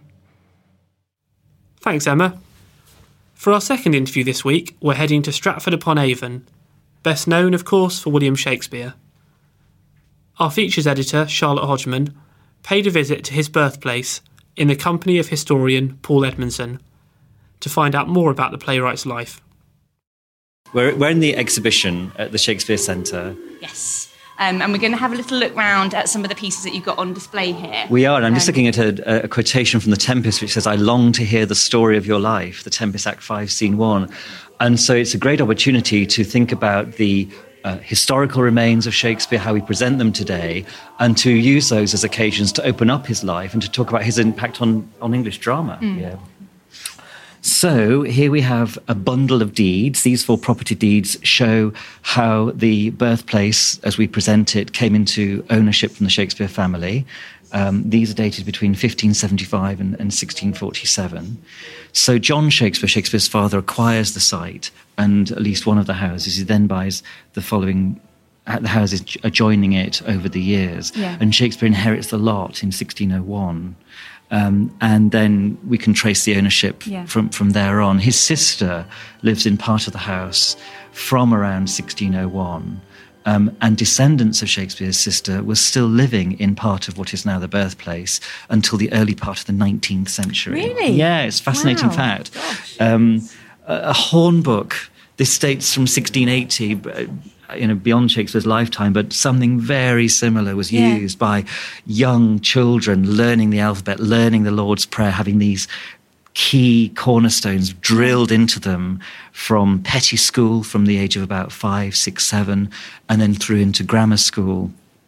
S8: Thanks, Emma. For our second interview this week, we're heading to Stratford-upon-Avon, best known, of course, for William Shakespeare. Our features editor, Charlotte Hodgman, paid a visit to his birthplace in the company of historian Paul Edmondson to find out more about the playwright's life.
S9: We're, we're in the exhibition at the Shakespeare Centre.
S12: Yes. Um, and we're going to have a little look round at some of the pieces that you've got on display here.
S9: We are, and I'm
S12: um,
S9: just looking at a, a quotation from The Tempest, which says, "I long to hear the story of your life," The Tempest, Act five, Scene one. And so it's a great opportunity to think about the uh, historical remains of Shakespeare, how we present them today, and to use those as occasions to open up his life and to talk about his impact on, on English drama.
S12: Mm.
S9: Yeah. So here we have a bundle of deeds. These four property deeds show how the birthplace, as we present it, came into ownership from the Shakespeare family. Um, these are dated between fifteen seventy-five and, and sixteen forty-seven. So John Shakespeare, Shakespeare's father, acquires the site and at least one of the houses. He then buys the following the houses adjoining it over the years.
S12: Yeah.
S9: And Shakespeare inherits the lot in sixteen oh one. Um, and then we can trace the ownership
S12: Yeah.
S9: from, from there on. His sister lives in part of the house from around sixteen oh one. Um, and descendants of Shakespeare's sister were still living in part of what is now the birthplace until the early part of the nineteenth century.
S12: Really?
S9: Yeah, it's a fascinating
S12: Wow.
S9: fact. Um, a, a hornbook, this dates from sixteen eighty, uh, you know, beyond Shakespeare's lifetime, but something very similar was
S12: Yeah.
S9: used by young children learning the alphabet, learning the Lord's Prayer, having these key cornerstones drilled into them from petty school from the age of about five, six, seven, and then through into grammar school,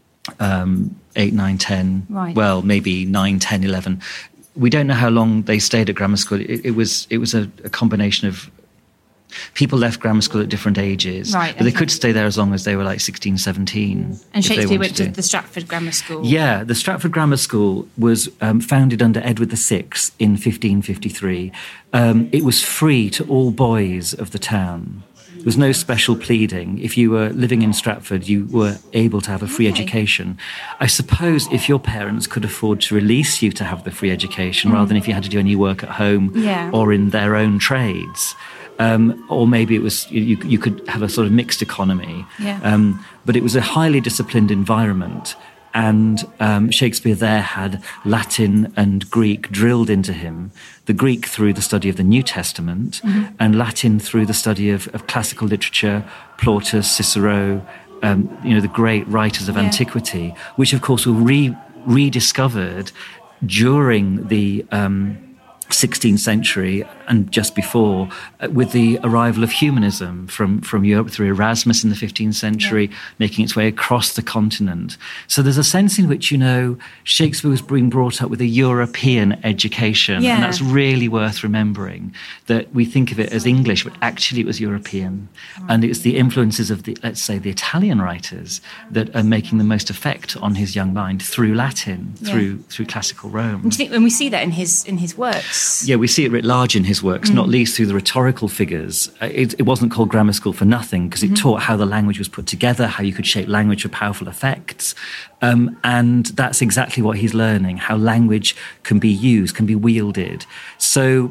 S9: um, eight, nine, ten,
S12: Right.
S9: well, maybe nine, ten, eleven. We don't know how long they stayed at grammar school. It, it was it was a, a combination of people left grammar school at different ages,
S12: Right,
S9: but they
S12: okay.
S9: could stay there as long as they were like sixteen, seventeen.
S12: And
S9: if they
S12: Shakespeare
S9: wanted
S12: went to the Stratford Grammar School.
S9: Yeah, the Stratford Grammar School was um, founded under Edward the Sixth in fifteen fifty-three. Um, it was free to all boys of the town. There was no special pleading. If you were living in Stratford, you were able to have a free
S12: Okay.
S9: education. I suppose if your parents could afford to release you to have the free education,
S12: Mm.
S9: rather than if you had to do any work at home
S12: Yeah.
S9: or in their own trades. Um, or maybe it was you, you could have a sort of mixed economy.
S12: Yeah.
S9: Um, but it was a highly disciplined environment, and um, Shakespeare there had Latin and Greek drilled into him. The Greek through the study of the New Testament,
S12: Mhm.
S9: and Latin through the study of, of classical literature, Plautus, Cicero, um, you know, the great writers of
S12: Yeah.
S9: antiquity, which of course were re- rediscovered during the um, sixteenth century and just before, uh, with the arrival of humanism from, from Europe through Erasmus in the fifteenth century, making its way across the continent. So there's a sense in which, you know, Shakespeare was being brought up with a European education.
S12: Yeah.
S9: And that's really worth remembering, that we think of it as English, but actually it was European. And it's the influences of, the, let's say, the Italian writers that are making the most effect on his young mind through Latin,
S12: Yeah.
S9: through, through classical Rome.
S12: And do you think when we see that in his in his works?
S9: Yeah, we see it writ large in his works,
S12: Mm.
S9: not least through the rhetorical figures. Uh, It, it wasn't called grammar school for nothing, because it
S12: Mhm.
S9: taught how the language was put together, how you could shape language for powerful effects. Um, and that's exactly what he's learning, how language can be used, can be wielded. So,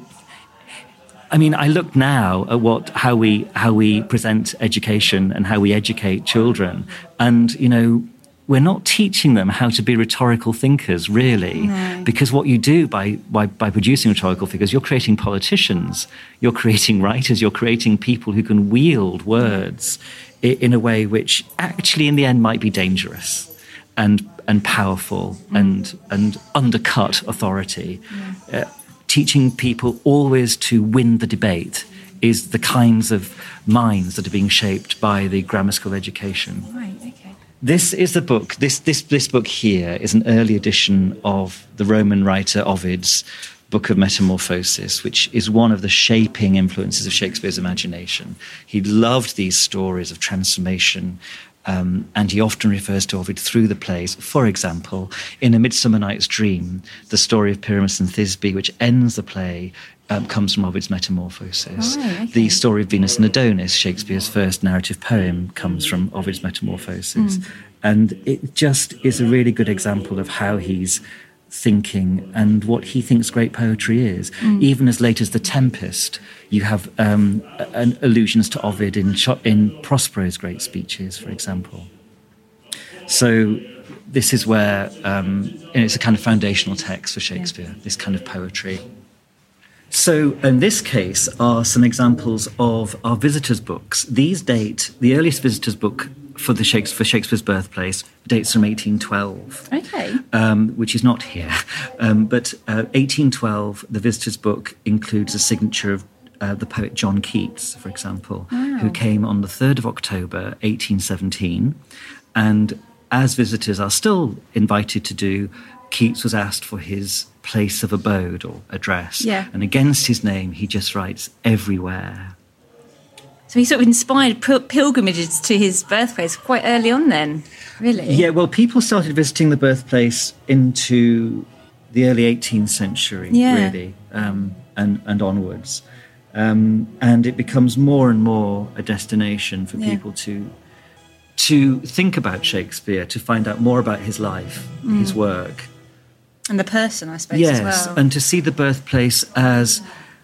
S9: I mean, I look now at what how we how we present education and how we educate children, and you know, we're not teaching them how to be rhetorical thinkers, really,
S12: No.
S9: because what you do by, by by producing rhetorical figures, you're creating politicians, you're creating writers, you're creating people who can wield words i- in a way which actually, in the end, might be dangerous and and powerful and and undercut authority. Uh, teaching people always to win the debate is the kinds of minds that are being shaped by the grammar school education.
S12: Right, okay.
S9: This is the book. This this this book here is an early edition of the Roman writer Ovid's Book of Metamorphosis, which is one of the shaping influences of Shakespeare's imagination. He loved these stories of transformation, um, and he often refers to Ovid through the plays. For example, in A Midsummer Night's Dream, the story of Pyramus and Thisbe, which ends the play, um, comes from Ovid's Metamorphosis.
S12: Oh, okay.
S9: The story of Venus and Adonis, Shakespeare's first narrative poem, comes from Ovid's Metamorphosis.
S12: Mm.
S9: And it just is a really good example of how he's thinking and what he thinks great poetry is.
S12: Mm.
S9: Even as late as The Tempest, you have um, an allusions to Ovid in, Cho- in Prospero's great speeches, for example. So this is where um, you know, it's a kind of foundational text for Shakespeare, yeah. This kind of poetry. So in this case are some examples of our visitors' books. These date, the earliest visitors' book for the Shakespeare, for Shakespeare's birthplace dates from eighteen twelve.
S12: Okay.
S9: Um, which is not here. Um, but uh, eighteen twelve, the visitors' book includes a signature of uh, the poet John Keats, for example,
S12: Wow.
S9: who came on the third of October, eighteen seventeen. And as visitors are still invited to do, Keats was asked for his place of abode or address.
S12: Yeah.
S9: And against his name, he just writes everywhere.
S12: So he sort of inspired pil- pilgrimages to his birthplace quite early on then, really?
S9: Yeah, well, people started visiting the birthplace into the early eighteenth century,
S12: yeah.
S9: really, um, and, and onwards. Um, and it becomes more and more a destination for
S12: yeah.
S9: people to to think about Shakespeare, to find out more about his life, mm. his work.
S12: And the person, I suppose,
S9: yes,
S12: as well.
S9: And to see the birthplace as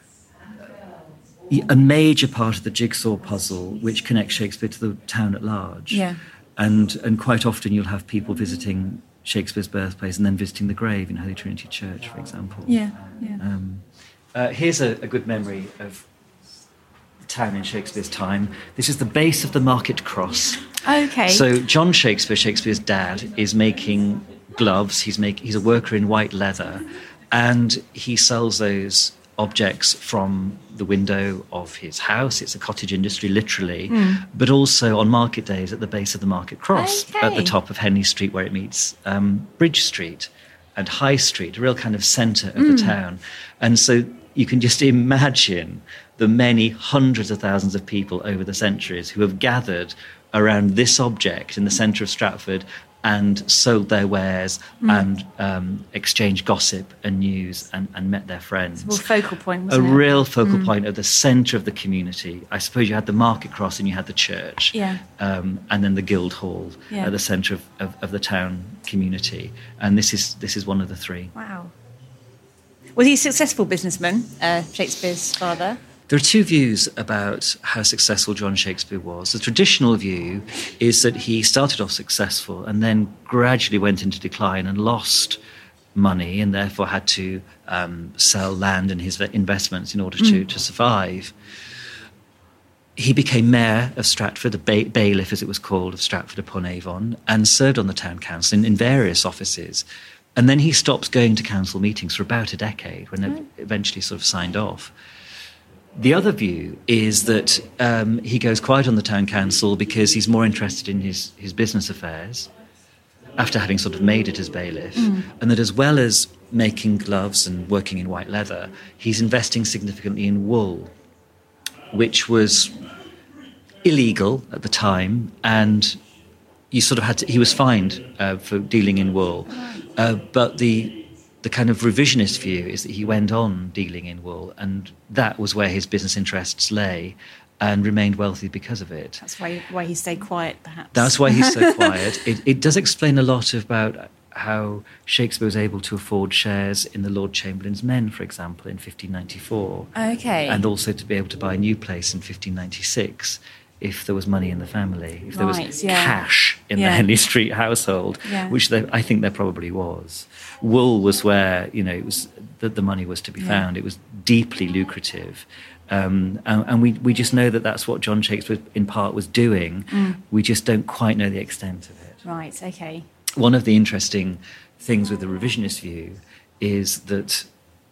S9: a major part of the jigsaw puzzle which connects Shakespeare to the town at large.
S12: Yeah.
S9: And and quite often you'll have people visiting Shakespeare's birthplace and then visiting the grave in Holy Trinity Church, for example.
S12: Yeah, yeah.
S9: Um, uh, here's a, a good memory of the town in Shakespeare's time. This is the base of the Market Cross.
S12: Okay.
S9: So John Shakespeare, Shakespeare's dad, is making gloves. He's make, he's a worker in white leather, and he sells those objects from the window of his house. It's a cottage industry, literally, mm. but also on market days at the base of the Market Cross,
S12: okay.
S9: at the top of Henley Street, where it meets um, Bridge Street and High Street, a real kind of centre of mm. the town. And so you can just imagine the many hundreds of thousands of people over the centuries who have gathered around this object in the centre of Stratford and sold their wares mm. and um, exchanged gossip and news and, and met their friends.
S12: It's a real focal point,
S9: A
S12: wasn't it?
S9: real focal
S12: mm.
S9: point of the centre of the community. I suppose you had the Market Cross and you had the church,
S12: yeah.
S9: um, and then the Guildhall
S12: yeah.
S9: at the centre of, of, of the town community. And this is this is one of the three.
S12: Wow. Was he a successful businessman, uh, Shakespeare's father?
S9: There are two views about how successful John Shakespeare was. The traditional view is that he started off successful and then gradually went into decline and lost money and therefore had to um, sell land and his investments in order to, mm. to survive. He became mayor of Stratford, the ba- bailiff, as it was called, of Stratford-upon-Avon, and served on the town council in, in various offices. And then he stopped going to council meetings for about a decade, when it eventually sort of signed off. The other view is that um, he goes quiet on the town council because he's more interested in his, his business affairs after having sort of made it as bailiff, mm. and that as well as making gloves and working in white leather, he's investing significantly in wool, which was illegal at the time, and you sort of had to, he was fined uh, for dealing in wool, uh, but the The kind of revisionist view is that he went on dealing in wool, and that was where his business interests lay, and remained wealthy because of it.
S12: That's why why he stayed quiet, perhaps.
S9: That's why he's so quiet. It, it does explain a lot about how Shakespeare was able to afford shares in the Lord Chamberlain's Men, for example, in fifteen ninety-four.
S12: Okay.
S9: And also to be able to buy a new place in fifteen ninety-six if there was money in the family, if there
S12: right,
S9: was
S12: yeah.
S9: cash in
S12: yeah.
S9: the Henley Street household,
S12: yeah.
S9: which there, I think there probably was. Wool was where, you know, it was that the money was to be
S12: yeah.
S9: found. It was deeply lucrative. Um, and and we, we just know that that's what John Shakespeare in part was doing.
S12: Mm.
S9: We just don't quite know the extent of it.
S12: Right, okay.
S9: One of the interesting things with the revisionist view is that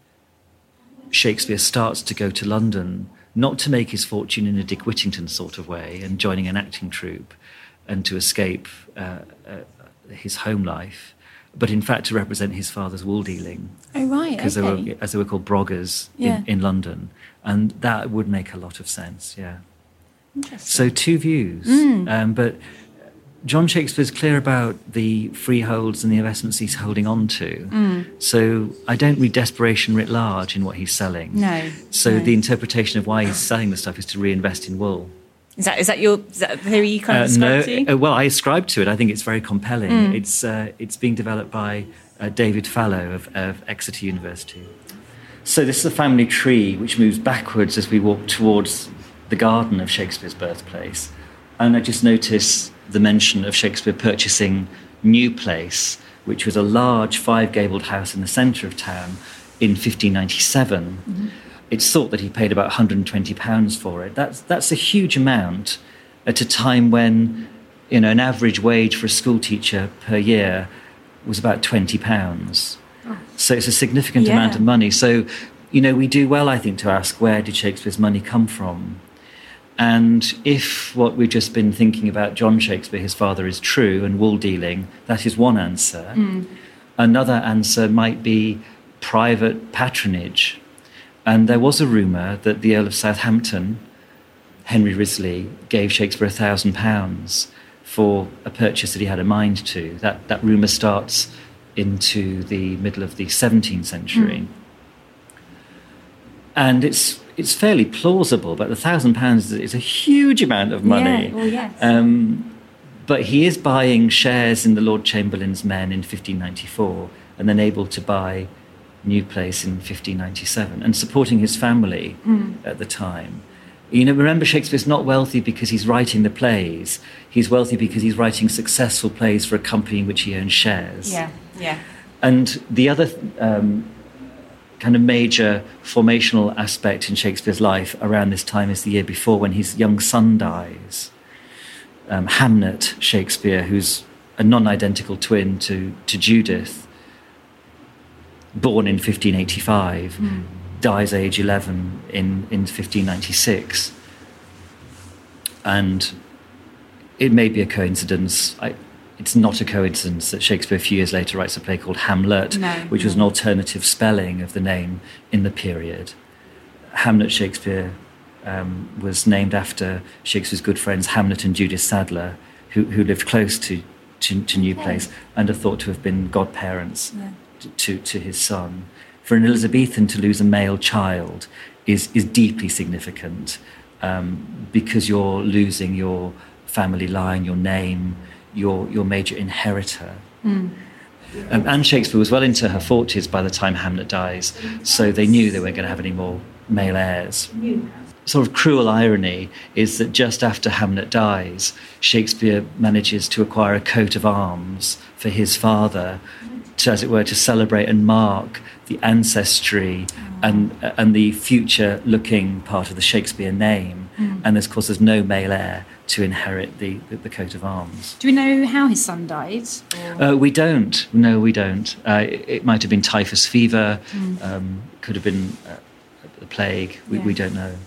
S9: Shakespeare starts to go to London not to make his fortune in a Dick Whittington sort of way and joining an acting troupe and to escape uh, uh, his home life, but in fact to represent his father's wool dealing.
S12: Oh, right,
S9: Because
S12: okay.
S9: they were, as they were called, broggers
S12: yeah.
S9: in, in London. And that would make a lot of sense, yeah.
S12: Interesting.
S9: So two views.
S12: Mm.
S9: Um, but John Shakespeare's clear about the freeholds and the investments he's holding on to.
S12: Mm.
S9: So I don't read desperation writ large in what he's selling.
S12: No.
S9: So
S12: no.
S9: the interpretation of why he's selling the stuff is to reinvest in wool.
S12: Is that is that your is that the theory you kind of
S9: Uh,
S12: described
S9: no,
S12: to?
S9: uh, well, I ascribe to it. I think it's very compelling.
S12: Mm.
S9: It's uh, it's being developed by uh, David Fallow of, of Exeter University. So this is a family tree which moves backwards as we walk towards the garden of Shakespeare's birthplace. And I just notice the mention of Shakespeare purchasing New Place, which was a large five-gabled house in the centre of town in fifteen ninety-seven. Mm-hmm. It's thought that he paid about one hundred and twenty pounds for it. That's that's a huge amount at a time when, you know, an average wage for a school teacher per year was about twenty pounds. Oh. So it's a significant
S12: yeah.
S9: amount of money. So, you know, we do well, I think, to ask, where did Shakespeare's money come from? And if what we've just been thinking about John Shakespeare, his father, is true, and wool dealing, that is one answer.
S12: Mm.
S9: Another answer might be private patronage. And there was a rumour that the Earl of Southampton, Henry Risley, gave Shakespeare a thousand pounds for a purchase that he had a mind to. That, that rumour starts into the middle of the seventeenth century. Mm. And it's it's fairly plausible, but a thousand pounds is a huge amount of money.
S12: Yeah, well, yes.
S9: Um, but he is buying shares in the Lord Chamberlain's men in fifteen ninety-four and then able to buy New Place in fifteen ninety-seven and supporting his family mm. at the time. You know, remember, Shakespeare's not wealthy because he's writing the plays. He's wealthy because he's writing successful plays for a company in which he owns shares.
S12: Yeah, yeah.
S9: And the other um, kind of major formational aspect in Shakespeare's life around this time is the year before, when his young son dies. Um, Hamnet Shakespeare, who's a non-identical twin to, to Judith, born in fifteen eighty-five, mm. dies age eleven in, in fifteen ninety-six. And it may be a coincidence. I, it's not a coincidence that Shakespeare a few years later writes a play called Hamlet,
S12: no,
S9: which
S12: no.
S9: was an alternative spelling of the name in the period. Hamnet Shakespeare um, was named after Shakespeare's good friends Hamlet and Judith Sadler, who, who lived close to, to, to New Place and are thought to have been godparents yeah. to, to his son. For an Elizabethan to lose a male child is, is deeply significant um, because you're losing your family line, your name, your your major inheritor. Mm. Um, Anne Shakespeare was well into her forties by the time Hamlet dies, so they knew they weren't going to have any more male heirs. Sort of cruel irony is that just after Hamlet dies, Shakespeare manages to acquire a coat of arms for his father, to, as it were, to celebrate and mark the ancestry and and the future-looking part of the Shakespeare name. Mm. And, of course, there's no male heir to inherit the, the, the coat of arms.
S12: Do we know how his son died?
S9: Uh, we don't. No, we don't. Uh, it, it might have been typhus fever. Mm. Um, could have been uh, the plague. We, yeah. we don't know.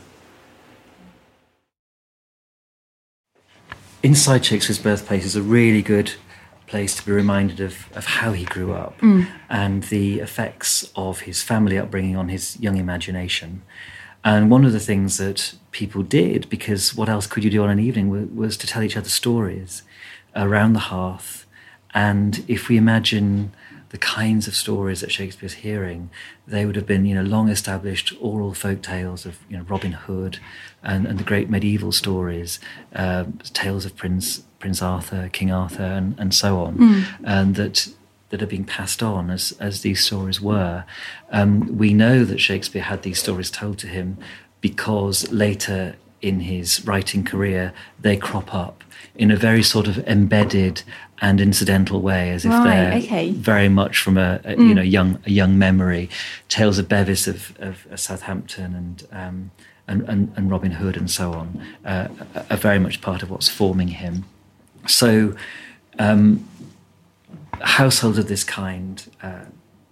S9: Inside Shakespeare's birthplace is a really good place to be reminded of, of how he grew up mm. and the effects of his family upbringing on his young imagination. And one of the things that people did, because what else could you do on an evening, was, was to tell each other stories around the hearth. And if we imagine the kinds of stories that Shakespeare's hearing, they would have been, you know, long-established oral folk tales of, you know, Robin Hood and, and the great medieval stories, uh, tales of Prince Prince Arthur, King Arthur, and, and so on, mm. and that that are being passed on as, as these stories were. Um, we know that Shakespeare had these stories told to him because later in his writing career, they crop up in a very sort of embedded and incidental way, as if
S12: right,
S9: they're
S12: okay.
S9: very much from a, a mm. you know young a young memory. Tales of Bevis of, of, of Southampton and, um, and, and and Robin Hood and so on uh, are very much part of what's forming him. So, um, households of this kind uh,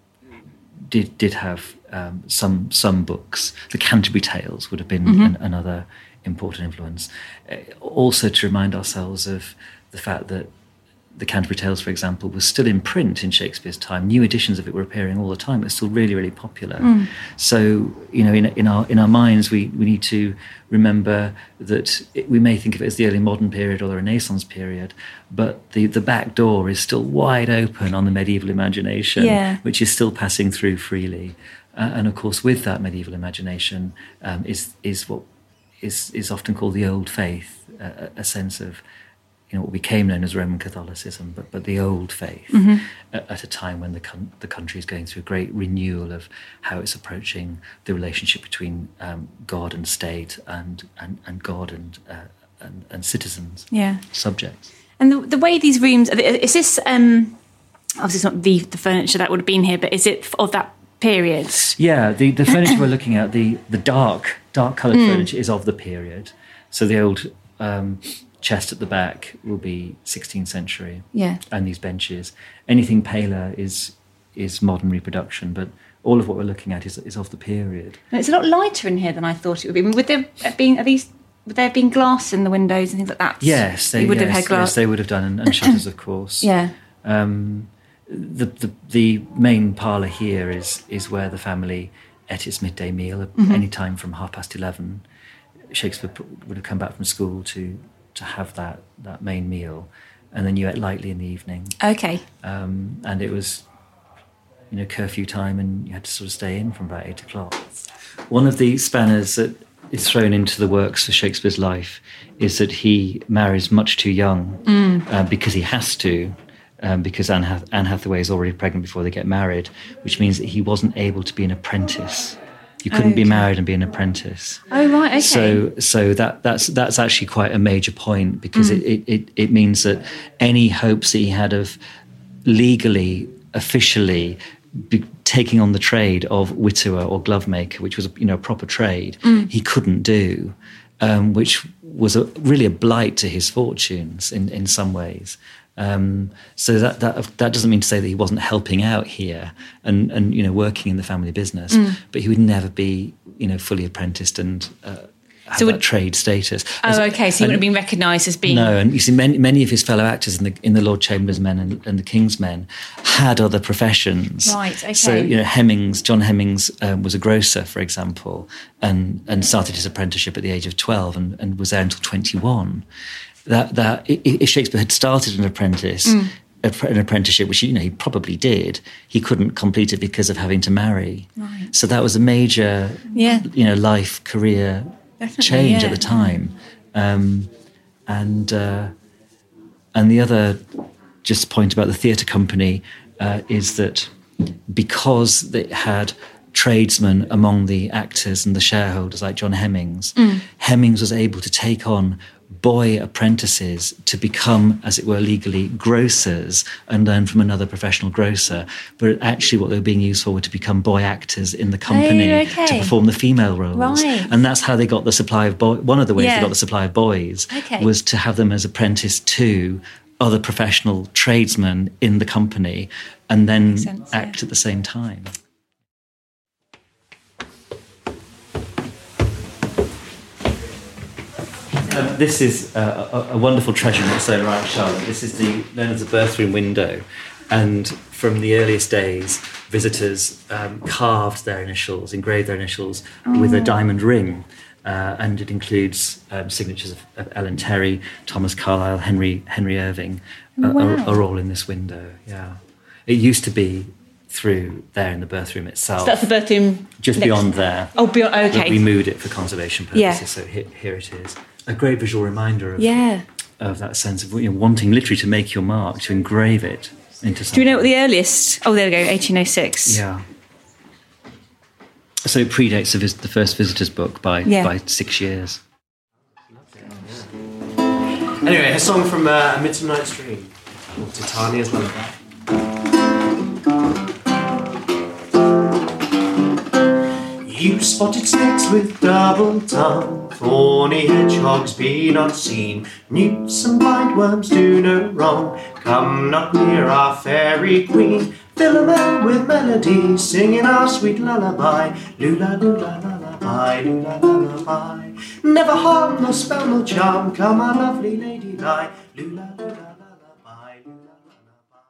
S9: did did have um, some some books. The Canterbury Tales would have been mm-hmm. an, another important influence. Uh, also, to remind ourselves of the fact that the Canterbury Tales, for example, was still in print in Shakespeare's time. New editions of it were appearing all the time. It was still really, really popular. Mm. So, you know, in, in our in our minds, we, we need to remember that it, we may think of it as the early modern period or the Renaissance period, but the, the back door is still wide open on the medieval imagination,
S12: yeah.
S9: which is still passing through freely. Uh, and, of course, with that medieval imagination um, is is what is, is often called the old faith, uh, a sense of, you know, what became known as Roman Catholicism, but but the old faith, mm-hmm. at, at a time when the con- the country is going through a great renewal of how it's approaching the relationship between um, God and state, and and, and God and, uh, and and citizens,
S12: yeah,
S9: subjects.
S12: And the, the way these rooms, is this um, obviously it's not the the furniture that would have been here, but is it of that period?
S9: Yeah, the the furniture we're looking at, the the dark dark coloured mm. furniture is of the period. So the old Um, chest at the back will be sixteenth century,
S12: yeah,
S9: and these benches. Anything paler is is modern reproduction, but all of what we're looking at is is of the period.
S12: And it's a lot lighter in here than I thought it would be. I mean, would there been are these would there have been glass in the windows and things like that?
S9: Yes, they
S12: you would
S9: yes,
S12: have had glass.
S9: Yes, they would have done, and, and shutters, of course.
S12: Yeah.
S9: Um, the, the the main parlour here is is where the family ate its midday meal. Mm-hmm. Any time from half past eleven, Shakespeare would have come back from school to to have that that main meal, and then you ate lightly in the evening.
S12: Okay.
S9: Um, and it was, you know, curfew time, and you had to sort of stay in from about eight o'clock. One of the spanners that is thrown into the works of Shakespeare's life is that he marries much too young mm. uh, because he has to, um, because Anne, Hath- Anne Hathaway is already pregnant before they get married, which means that he wasn't able to be an apprentice. You couldn't okay. be married and be an apprentice.
S12: Oh, right, okay.
S9: So so that that's that's actually quite a major point, because mm. it, it, it means that any hopes that he had of legally, officially be taking on the trade of widower or glovemaker, which was, you know, a proper trade, mm. he couldn't do, um, which was a, really a blight to his fortunes in, in some ways. Um, so that, that that doesn't mean to say that he wasn't helping out here and, and you know, working in the family business, mm. but he would never be, you know, fully apprenticed and uh, have so would, that trade status.
S12: Oh, As, okay, so he wouldn't have been recognised as being...
S9: No, and you see, many, many of his fellow actors in the in the Lord Chamberlain's Men and, and the King's Men had other professions.
S12: Right, okay.
S9: So, you know, Hemmings, John Hemmings um, was a grocer, for example, and, and started his apprenticeship at the age of twelve and, and was there until twenty-one. That that if Shakespeare had started an apprentice, mm. an apprenticeship, which, you know, he probably did, he couldn't complete it because of having to marry.
S12: Right.
S9: So that was a major,
S12: yeah.
S9: you know, life career
S12: Definitely,
S9: change
S12: yeah.
S9: at the time. Um, and uh, and the other just point about the theatre company uh, is that because it had tradesmen among the actors and the shareholders like John Hemmings, mm. Hemmings was able to take on boy apprentices to become, as it were, legally grocers and learn from another professional grocer. But actually what they were being used for were to become boy actors in the company,
S12: oh, okay.
S9: to perform the female roles.
S12: Right.
S9: And that's how they got the supply of boys. One of the ways
S12: yeah.
S9: they got the supply of boys
S12: okay.
S9: was to have them as apprentice to other professional tradesmen in the company and then sense, act yeah. at the same time. Um, this is uh, a, a wonderful treasure in its own right, Charlotte. This is the known as the birthroom window, and from the earliest days, visitors um, carved their initials, engraved their initials oh. with a diamond ring, uh, and it includes um, signatures of, of Ellen Terry, Thomas Carlyle, Henry Henry Irving, uh,
S12: wow.
S9: are, are all in this window. Yeah, it used to be through there in the birthroom itself.
S12: So that's the birthroom
S9: just
S12: next.
S9: beyond there.
S12: Oh, beyond. Okay,
S9: we moved it for conservation purposes.
S12: Yeah.
S9: So here, here it is. A great visual reminder of,
S12: yeah.
S9: of that sense of, you know, wanting literally to make your mark, to engrave it into something.
S12: Do you know what the earliest? Oh, there we go, eighteen oh six.
S9: Yeah. So it predates the, vis- the first visitor's book by
S12: yeah.
S9: by six years.
S13: Anyway, a song from uh, A Midsummer Night's Dream, called Titania's Lullaby. You spotted snakes with double tongue, thorny hedgehogs be not seen, newts and blind worms do no wrong, come not near our fairy queen, Philomel with melody, singing our sweet lullaby, lula lula lullaby, lula lullaby, never harm nor spell nor charm, come our lovely lady lie, lula lula lullaby, lula lullaby.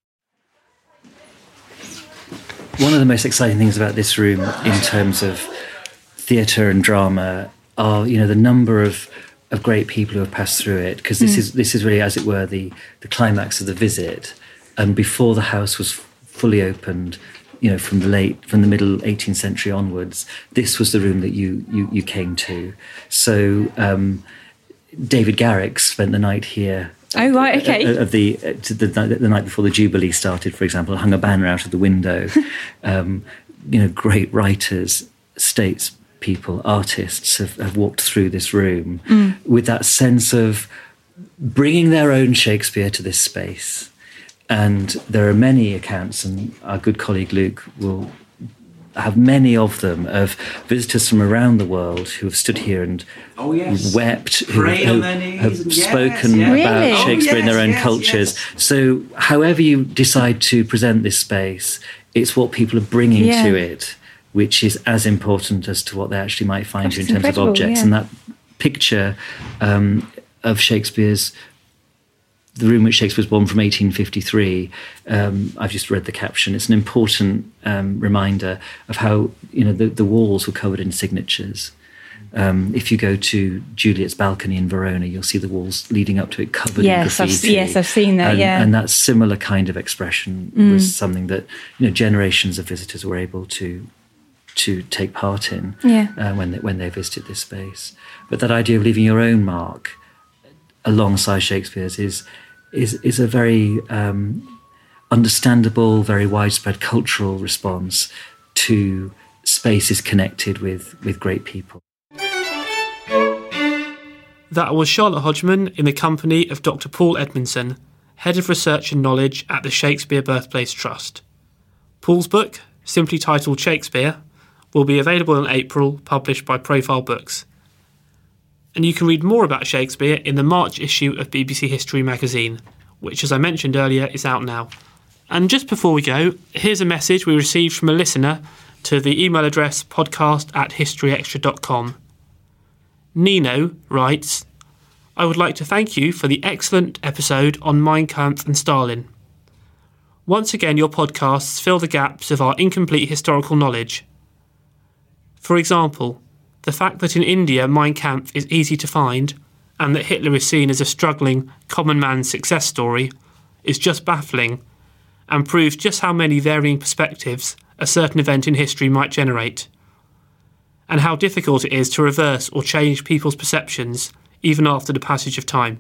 S9: One of the most exciting things about this room in terms of theatre and drama are, you know, the number of, of great people who have passed through it, because this mm. is this is really, as it were, the, the climax of the visit. And before the house was fully opened, you know, from the late, from the middle eighteenth century onwards, this was the room that you you, you came to. So um, David Garrick spent the night here.
S12: Oh, right, okay.
S9: Of the, the the night before the Jubilee started, for example, hung a banner out of the window. um, you know, great writers, statespeople, artists have, have walked through this room mm. with that sense of bringing their own Shakespeare to this space. And there are many accounts, and our good colleague Luke will have many of them, of visitors from around the world who have stood here and
S13: oh, yes.
S9: wept, who, who have
S13: and
S9: spoken
S13: yes, yes.
S9: about
S12: really?
S9: Shakespeare
S13: oh, yes,
S9: in their own
S13: yes,
S9: cultures.
S13: Yes.
S9: So however you decide to present this space, it's what people are bringing
S12: yeah.
S9: to it, which is as important as to what they actually might find
S12: That's
S9: you in terms of
S12: incredible,
S9: objects.
S12: yeah.
S9: And that picture um, of Shakespeare's The Room which Shakespeare was born from eighteen fifty-three. Um, I've just read the caption. It's an important um, reminder of how, you know, the, the walls were covered in signatures. Um, if you go to Juliet's balcony in Verona, you'll see the walls leading up to it covered
S12: yes,
S9: in graffiti.
S12: I've, yes, I've seen that,
S9: and,
S12: yeah.
S9: And that similar kind of expression
S12: Mm.
S9: was something that, you know, generations of visitors were able to to take part in
S12: Yeah.
S9: uh, when they, when they visited this space. But that idea of leaving your own mark alongside Shakespeare's is is is a very um, understandable, very widespread cultural response to spaces connected with with great people.
S8: That was Charlotte Hodgman in the company of Doctor Paul Edmondson, Head of Research and Knowledge at the Shakespeare Birthplace Trust. Paul's book, simply titled Shakespeare, will be available in April, published by Profile Books. And you can read more about Shakespeare in the March issue of B B C History magazine, which, as I mentioned earlier, is out now. And just before we go, here's a message we received from a listener to the email address podcast at historyextra dot com. Nino writes, I would like to thank you for the excellent episode on Mein Kampf and Stalin. Once again, your podcasts fill the gaps of our incomplete historical knowledge. For example, the fact that in India Mein Kampf is easy to find and that Hitler is seen as a struggling common man's success story is just baffling and proves just how many varying perspectives a certain event in history might generate, and how difficult it is to reverse or change people's perceptions even after the passage of time.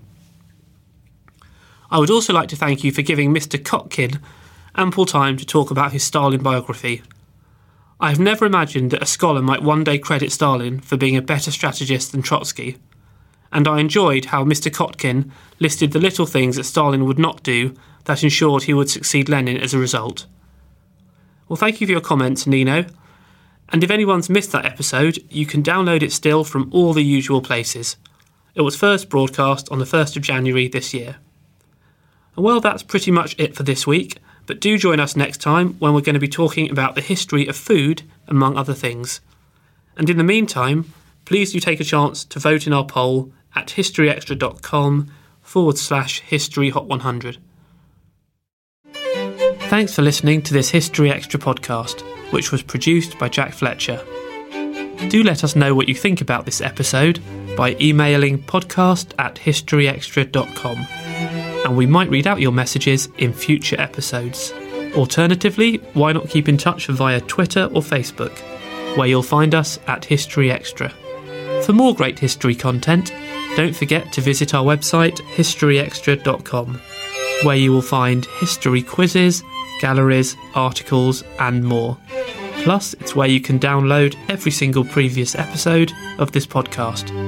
S8: I would also like to thank you for giving Mister Kotkin ample time to talk about his Stalin biography. I have never imagined that a scholar might one day credit Stalin for being a better strategist than Trotsky, and I enjoyed how Mister Kotkin listed the little things that Stalin would not do that ensured he would succeed Lenin as a result. Well, thank you for your comments, Nino. And if anyone's missed that episode, you can download it still from all the usual places. It was first broadcast on the first of January this year. And well, that's pretty much it for this week, but do join us next time when we're going to be talking about the history of food, among other things. And in the meantime, please do take a chance to vote in our poll at historyextra.com forward slash history hot 100. Thanks for listening to this History Extra podcast, which was produced by Jack Fletcher. Do let us know what you think about this episode by emailing podcast at historyextra dot com, and we might read out your messages in future episodes. Alternatively, why not keep in touch via Twitter or Facebook, where you'll find us at History Extra. For more great history content, don't forget to visit our website history extra dot com, where you will find history quizzes, galleries, articles and more. Plus, it's where you can download every single previous episode of this podcast.